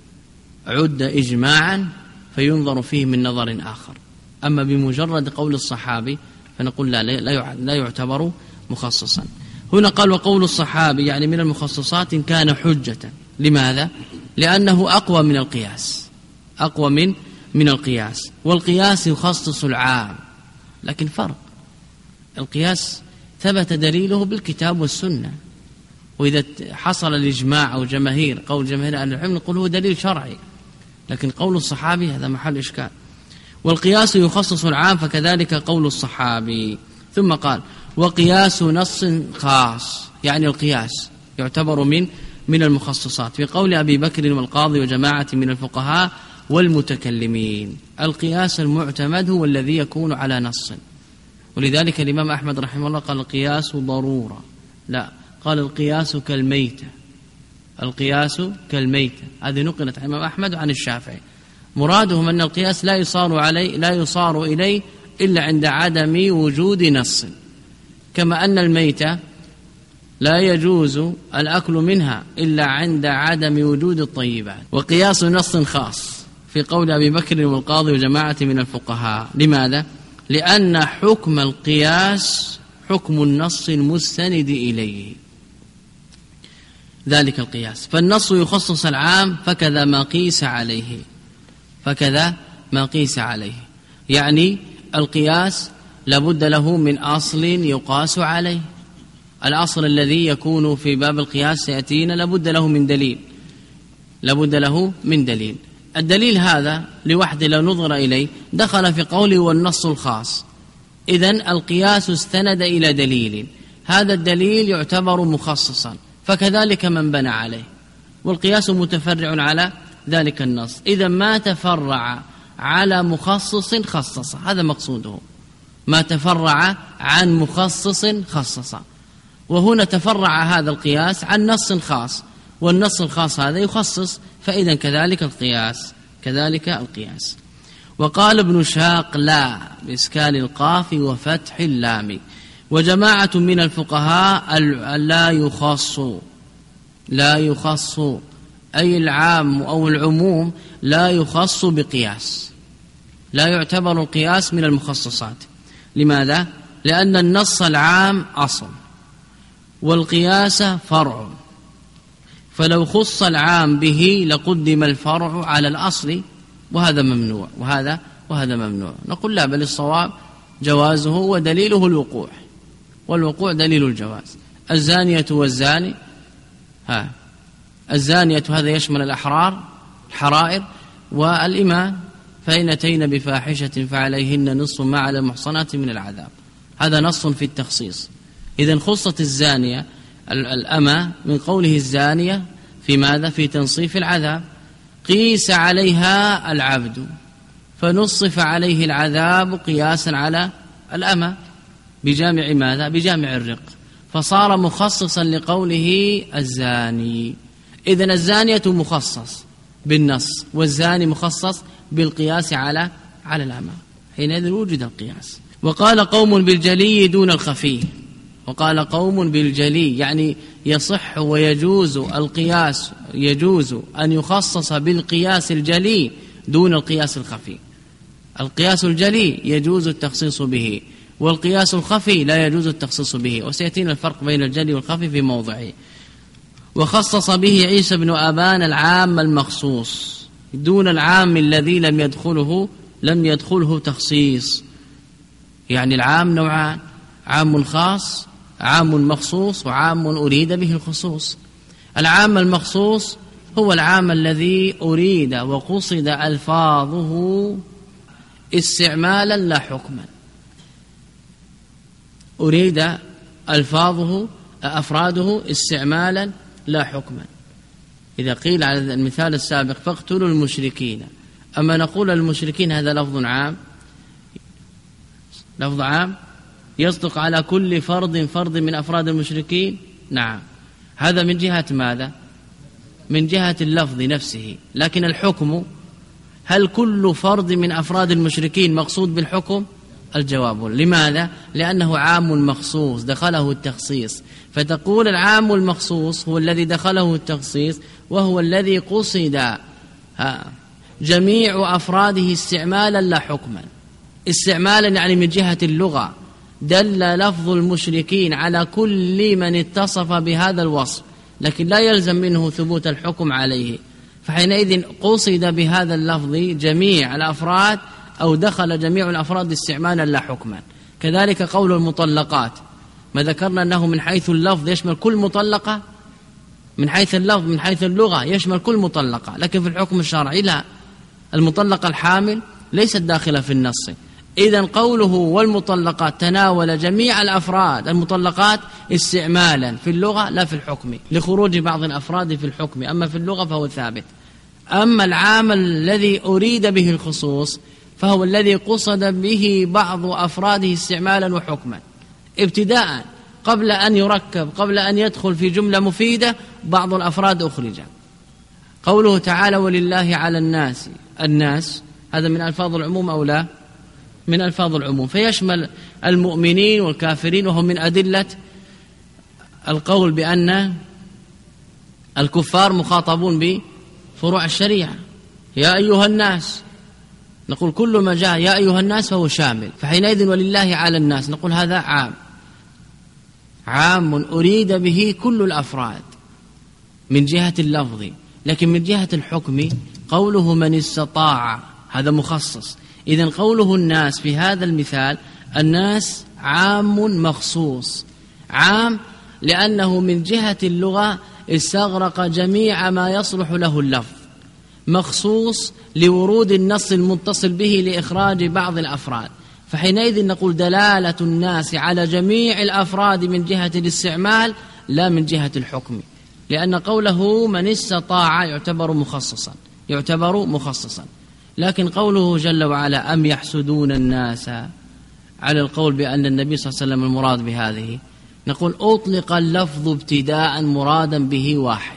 عد إجماعا فينظر فيه من نظر آخر. أما بمجرد قول الصحابي فنقول لا يعتبر مخصصا. هنا قال وقول الصحابي يعني من المخصصات إن كان حجة. لماذا؟ لأنه أقوى من القياس، أقوى من القياس، والقياس يخصص العام. لكن فرق، القياس ثبت دليله بالكتاب والسنة، وإذا حصل الإجماع أو جماهير قول جماهير أهل العلم نقول هو دليل شرعي، لكن قول الصحابي هذا محل إشكال. والقياس يخصص العام فكذلك قول الصحابي. ثم قال وقياس نص خاص، يعني القياس يعتبر من المخصصات، في قول أبي بكر والقاضي وجماعة من الفقهاء والمتكلمين. القياس المعتمد هو الذي يكون على نص، ولذلك الإمام أحمد رحمه الله قال القياس ضرورة، لا، قال القياس كالميتة، القياس كالميتة. هذه نقلت عن الإمام أحمد وعن الشافعي. مرادهم أن القياس لا يصار إليه إلا عند عدم وجود نص، كما أن الميتة لا يجوز الأكل منها إلا عند عدم وجود الطيبات. وقياس نص خاص في قول أبي بكر والقاضي وجماعة من الفقهاء. لماذا؟ لأن حكم القياس حكم النص المستند إليه، ذلك القياس. فالنص يخصص العام فكذا ما قيس عليه، يعني القياس لابد له من أصل يقاس عليه، الأصل الذي يكون في باب القياس سيأتينا لابد له من دليل، لابد له من دليل. الدليل هذا لوحده لو نظر إليه دخل في قوله والنص الخاص، إذن القياس استند إلى دليل، هذا الدليل يعتبر مخصصا، فكذلك من بنى عليه، والقياس متفرع على ذلك النص. إذا ما تفرع على مخصص خصص، هذا مقصوده، ما تفرع عن مخصص خصص. وهنا تفرع هذا القياس عن نص خاص، والنص الخاص هذا يخصص، فإذا كذلك القياس، كذلك القياس. وقال ابن شاق لا بإسكان القاف وفتح اللام، وجماعة من الفقهاء لا يخص، لا يخص أي العام أو العموم لا يخص بقياس، لا يعتبر القياس من المخصصات. لماذا؟ لأن النص العام أصل والقياس فرع، فلو خص العام به لقدم الفرع على الأصل، وهذا ممنوع، وهذا ممنوع. نقول لا، بل الصواب جوازه ودليله الوقوع، والوقوع دليل الجواز. الزانية والزاني، الزانية هذا يشمل الحرائر والإماء، فإن أتين بفاحشة فعليهن نصف ما على المحصنات من العذاب، هذا نص في التخصيص. إذن خصت الزانية الأمة من قوله الزانية في ماذا؟ في تنصيف العذاب. قيس عليها العبد فنصف عليه العذاب قياسا على الأمة بجامع ماذا؟ بجامع الرق، فصار مخصصا لقوله الزاني. إذن الزانية مخصص بالنص، والزاني مخصص بالقياس على الأمة، حينئذ وجد القياس. وقال قوم بالجلي دون الخفي، وقال قوم بالجلي يعني يصح ويجوز القياس، يجوز أن يخصص بالقياس الجلي دون القياس الخفي. القياس الجلي يجوز التخصيص به، والقياس الخفي لا يجوز التخصيص به، وسيأتينا الفرق بين الجلي والخفي في موضعه. وخصص به عيسى بن أبان العام المخصوص دون العام الذي لم يدخله تخصيص. يعني العام نوعان، عام خاص، عام مخصوص، وعام أريد به الخصوص. العام المخصوص هو العام الذي أريد وقصد ألفاظه استعمالا لا حكما، أريد أفراده استعمالا لا حكما. إذا قيل على المثال السابق فاقتلوا المشركين، أما نقول المشركين هذا لفظ عام يصدق على كل فرد من أفراد المشركين؟ نعم، هذا من جهة ماذا؟ من جهة اللفظ نفسه. لكن الحكم، هل كل فرد من أفراد المشركين مقصود بالحكم؟ الجواب لماذا؟ لأنه عام مخصوص دخله التخصيص، فتقول العام المخصوص هو الذي دخله التخصيص، وهو الذي قصد جميع أفراده استعمالا لا حكما. استعمالا يعني من جهة اللغة، دل لفظ المشركين على كل من اتصف بهذا الوصف، لكن لا يلزم منه ثبوت الحكم عليه، فحينئذ قصد بهذا اللفظ جميع الأفراد، أو دخل جميع الأفراد استعمالا لا حكما. كذلك قول المطلقات، ما ذكرنا أنه من حيث اللفظ يشمل كل مطلقة، من حيث اللفظ من حيث اللغة يشمل كل مطلقة، لكن في الحكم الشرعي لا، المطلقة الحامل ليست داخلة في النص. إذن قوله والمطلقات تناول جميع الأفراد المطلقات استعمالا في اللغة لا في الحكم، لخروج بعض الأفراد في الحكم، أما في اللغة فهو ثابت. أما العام الذي أريد به الخصوص فهو الذي قصد به بعض أفراده استعمالا وحكما ابتداء، قبل أن يركب، قبل أن يدخل في جملة مفيدة بعض الأفراد أخرج. قوله تعالى ولله على الناس هذا من ألفاظ العموم أو لا؟ من ألفاظ العموم، فيشمل المؤمنين والكافرين، وهم من أدلة القول بأن الكفار مخاطبون بفروع الشريعة. يا أيها الناس، نقول كل ما جاء يا أيها الناس فهو شامل، فحينئذ ولله على الناس نقول هذا عام أريد به كل الأفراد من جهة اللفظ، لكن من جهة الحكم قوله من استطاع هذا مخصص. إذن قوله الناس في هذا المثال، الناس عام مخصوص، عام لأنه من جهة اللغة استغرق جميع ما يصلح له اللفظ، مخصوص لورود النص المتصل به لإخراج بعض الأفراد، فحينئذ نقول دلالة الناس على جميع الأفراد من جهة الاستعمال لا من جهة الحكم، لأن قوله من استطاع يعتبر مخصصا. لكن قوله جل وعلا أم يحسدون الناس على القول بأن النبي صلى الله عليه وسلم المراد بهذه، نقول أطلق اللفظ ابتداء مرادا به واحد،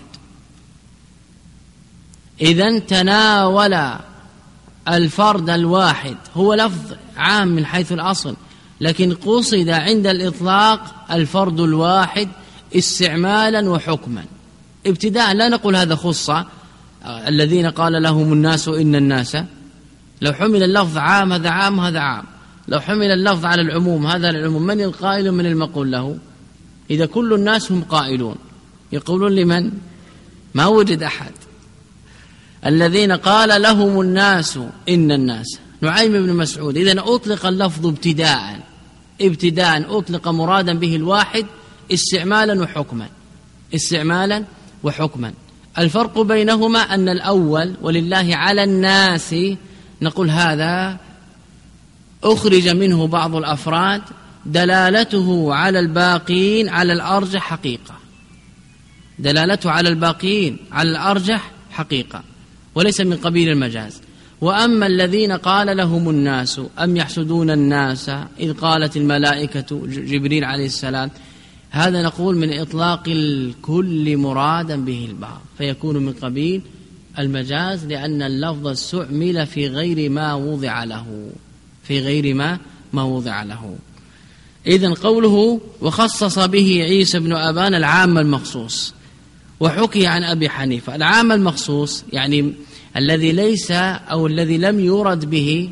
إذن تناول الفرد الواحد، هو لفظ عام من حيث الأصل، لكن قصد عند الإطلاق الفرد الواحد استعمالا وحكما ابتداء. لا نقول هذا خصة الذين قال لهم الناس إن الناس، لو حمل اللفظ عام هذا عام وهذا عام، لو حمل اللفظ على العموم هذا العموم، من القائل من المقول له؟ إذا كل الناس هم قائلون يقولون لمن؟ ما وجد أحد. الذين قال لهم الناس إن الناس، نعيم بن مسعود. إذن أطلق اللفظ ابتداء أطلق مرادا به الواحد استعمالا وحكما. الفرق بينهما أن الأول ولله على الناس نقول هذا أخرج منه بعض الأفراد، دلالته على الباقين على الأرجح حقيقة، دلالته على الباقين على الأرجح حقيقة وليس من قبيل المجاز. وأما الذين قال لهم الناس أم يحسدون الناس إذ قالت الملائكة جبريل عليه السلام، هذا نقول من إطلاق الكل مرادا به البعض، فيكون من قبيل المجاز، لأن اللفظ استعمل في غير ما وضع له. إذن قوله وخصص به عيسى بن أبان العام المخصوص. وحكي عن أبي حنيفة العام المخصوص يعني الذي ليس أو الذي لم يرد به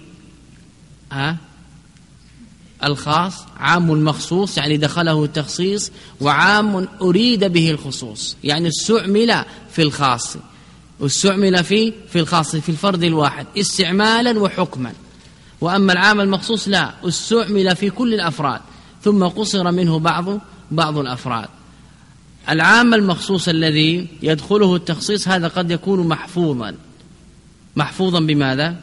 الخاص، عام مخصوص يعني دخله التخصيص، وعام أريد به الخصوص يعني استعمل في الخاص، واستعمل في الخاص في الفرد الواحد استعمالا وحكما. وأما العام المخصوص لا، استعمل في كل الأفراد ثم قصر منه بعض الأفراد. العام المخصوص الذي يدخله التخصيص هذا قد يكون محفوظا بماذا؟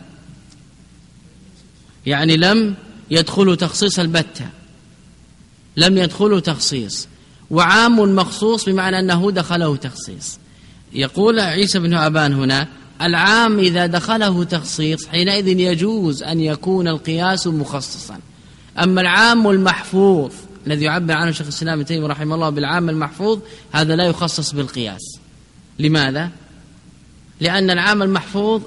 يعني لم يدخل تخصيص البتة، لم يدخل تخصيص. وعام مخصوص بمعنى أنه دخله تخصيص. يقول عيسى بن أبان هنا العام إذا دخله تخصيص حينئذ يجوز أن يكون القياس مخصصا. أما العام المحفوظ الذي يعبر عنه شيخ الإسلام ابن تيمية رحمه الله بالعام المحفوظ، هذا لا يخصص بالقياس. لماذا؟ لأن العام المحفوظ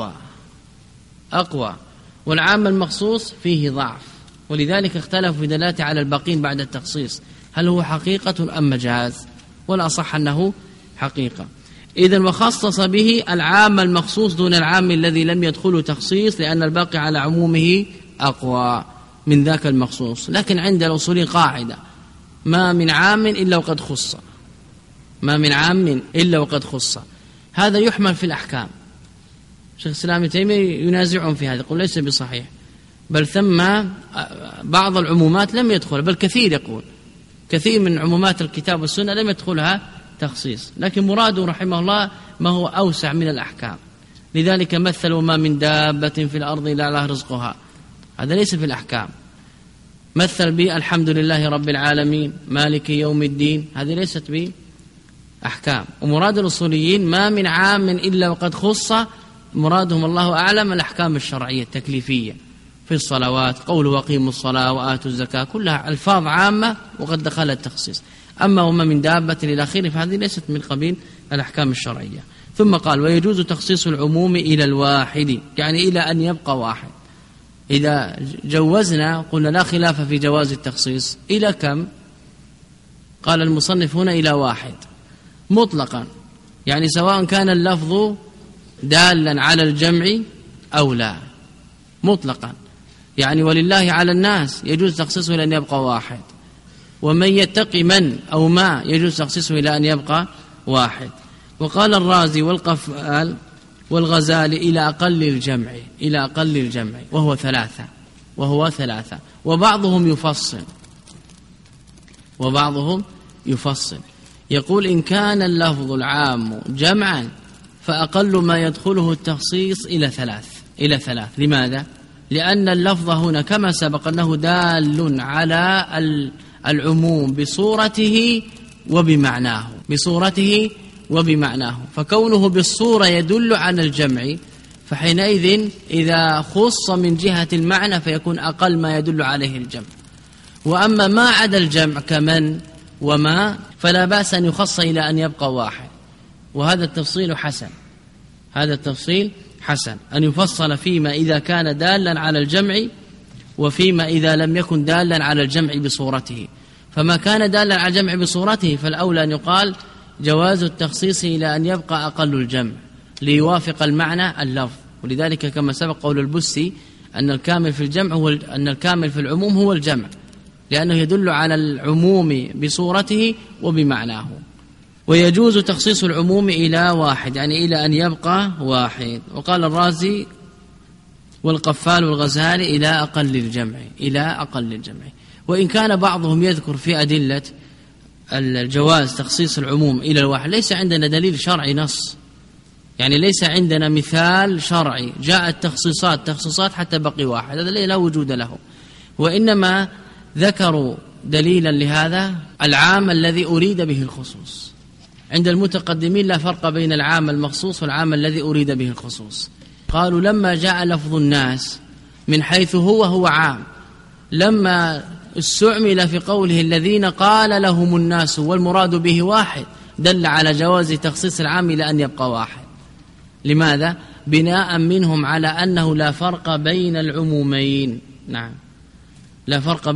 أقوى والعام المخصوص فيه ضعف، ولذلك اختلفوا في دلالته على الباقين بعد التخصيص، هل هو حقيقة أم مجاز؟ والأصح أنه حقيقة. إذن وخصص به العام المخصوص دون العام الذي لم يدخله تخصيص، لأن الباقي على عمومه أقوى من ذاك المخصوص. لكن عند الأصولين قاعدة: ما من عام إلا وقد خص، ما من عام إلا وقد خص. هذا يحمل في الأحكام. شيخ الإسلام ابن تيمية ينازعهم في هذا، يقول ليس بصحيح، بل ثم بعض العمومات لم يدخل، بل كثير من عمومات الكتاب والسنة لم يدخلها تخصيص، لكن مراده رحمه الله ما هو أوسع من الأحكام. لذلك مثلوا ما من دابة في الأرض إلا على رزقها، هذا ليس في الأحكام. مثل بالحمد لله رب العالمين مالك يوم الدين، هذه ليست بأحكام. ومراد الأصوليين ما من عام إلا وقد خص، مرادهم الله أعلم الأحكام الشرعية التكليفية في الصلوات، قول وقيموا الصلاة وآتوا الزكاة، كلها ألفاظ عامة وقد دخل التخصيص. أما وما من دابة إلى آخره فهذه ليست من قبيل الأحكام الشرعية. ثم قال ويجوز تخصيص العموم إلى الواحد، يعني إلى أن يبقى واحد. إذا جوزنا قلنا لا خلاف في جواز التخصيص. إلى كم؟ قال المصنف هنا إلى واحد مطلقا، يعني سواء كان اللفظ دالا على الجمع أو لا، مطلقا. يعني ولله على الناس يجوز تخصيصه إلى أن يبقى واحد، ومن يتقي من أو ما يجوز تخصيصه إلى أن يبقى واحد. وقال الرازي والقفال والغزالي إلى أقل الجمع وهو ثلاثة. وبعضهم يفصل، يقول إن كان اللفظ العام جمعا فأقل ما يدخله التخصيص إلى ثلاث. لماذا؟ لأن اللفظ هنا كما سبق أنه دال على العموم بصورته وبمعناه، فكونه بالصورة يدل على الجمع، فحينئذ إذا خص من جهة المعنى فيكون أقل ما يدل عليه الجمع. وأما ما عدا الجمع كمن وما فلا بأس أن يخص إلى أن يبقى واحد، وهذا التفصيل حسن. هذا التفصيل حسن أن يفصل فيما إذا كان دالا على الجمع وفيما إذا لم يكن دالا على الجمع بصورته. فما كان دالا على الجمع بصورته فالأولى أن يقال جواز التخصيص إلى أن يبقى أقل الجمع ليوافق المعنى اللفظ. ولذلك كما سبق قول البسي أن الكامل في الجمع أن الكامل في العموم هو الجمع، لأنه يدل على العموم بصورته وبمعناه. ويجوز تخصيص العموم إلى واحد، يعني إلى أن يبقى واحد. وقال الرازي والقفال والغزالي إلى أقل الجمع. وإن كان بعضهم يذكر في أدلة الجواز تخصيص العموم إلى الواحد ليس عندنا دليل شرعي نص، يعني ليس عندنا مثال شرعي جاءت تخصيصات حتى بقي واحد، هذا لا وجود له. وإنما ذكروا دليلا لهذا العام الذي أريد به الخصوص. عند المتقدمين لا فرق بين العام المخصوص والعام الذي أريد به الخصوص. قالوا لما جاء لفظ الناس من حيث هو عام، لما استعمل في قوله الذين قال لهم الناس والمراد به واحد دل على جواز تخصيص العام إلى أن يبقى واحد. لماذا؟ بناء منهم على أنه لا فرق بين العمومين. نعم، لا فرق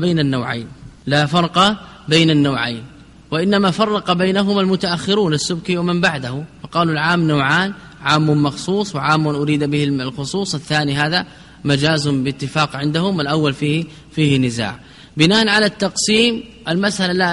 بين النوعين، وإنما فرق بينهما المتأخرون السبكي ومن بعده، فقالوا العام نوعان، عام مخصوص وعام أريد به الخصوص، الثاني هذا مجاز باتفاق عندهم، الأول فيه نزاع. بناء على التقسيم المسألة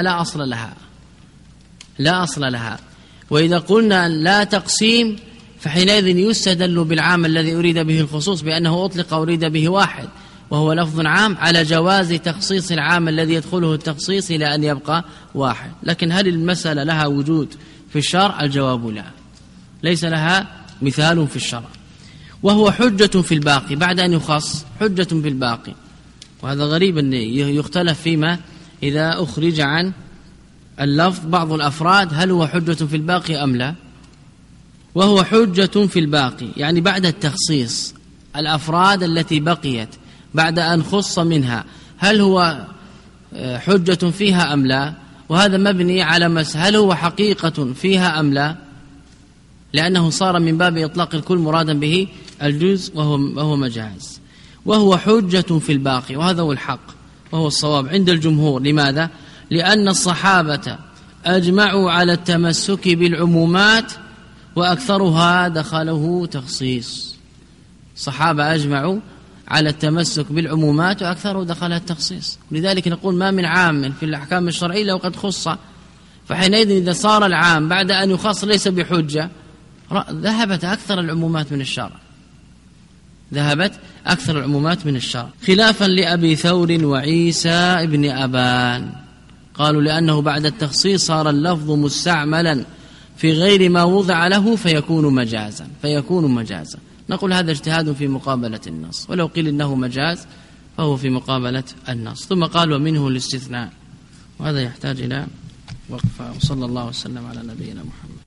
لا أصل لها. وإذا قلنا لا تقسيم فحينئذ يستدل بالعام الذي أريد به الخصوص بأنه أطلق أريد به واحد وهو لفظ عام على جواز تخصيص العام الذي يدخله التخصيص إلى أن يبقى واحد. لكن هل المسألة لها وجود في الشرع؟ الجواب لا، ليس لها مثال في الشرع. وهو حجة في الباقي بعد أن يخص، حجة في الباقي. وهذا غريب أن يختلف فيما إذا أخرج عن اللفظ بعض الأفراد هل هو حجة في الباقي أم لا. وهو حجة في الباقي يعني بعد التخصيص الأفراد التي بقيت بعد أن خص منها هل هو حجة فيها أم لا. وهذا مبني على هل هو حقيقة فيها أم لا، لأنه صار من باب إطلاق الكل مرادا به الجزء وهو مجاز. وهو حجة في الباقي، وهذا هو الحق وهو الصواب عند الجمهور. لماذا؟ لأن الصحابة أجمعوا على التمسك بالعمومات وأكثرها دخله تخصيص. الصحابة أجمعوا على التمسك بالعمومات وأكثره دخلها التخصيص. لذلك نقول ما من عام في الأحكام الشرعية لو قد خص، فحينئذ إذا صار العام بعد أن يخص ليس بحجة ذهبت أكثر العمومات من الشرع. خلافا لأبي ثور وعيسى ابن أبان، قالوا لأنه بعد التخصيص صار اللفظ مستعملا في غير ما وضع له فيكون مجازا. نقول هذا اجتهاد في مقابلة النص، ولو قيل إنه مجاز فهو في مقابلة النص. ثم قال ومنه الاستثناء، وهذا يحتاج إلى وقفة. وصلى الله وسلم على نبينا محمد.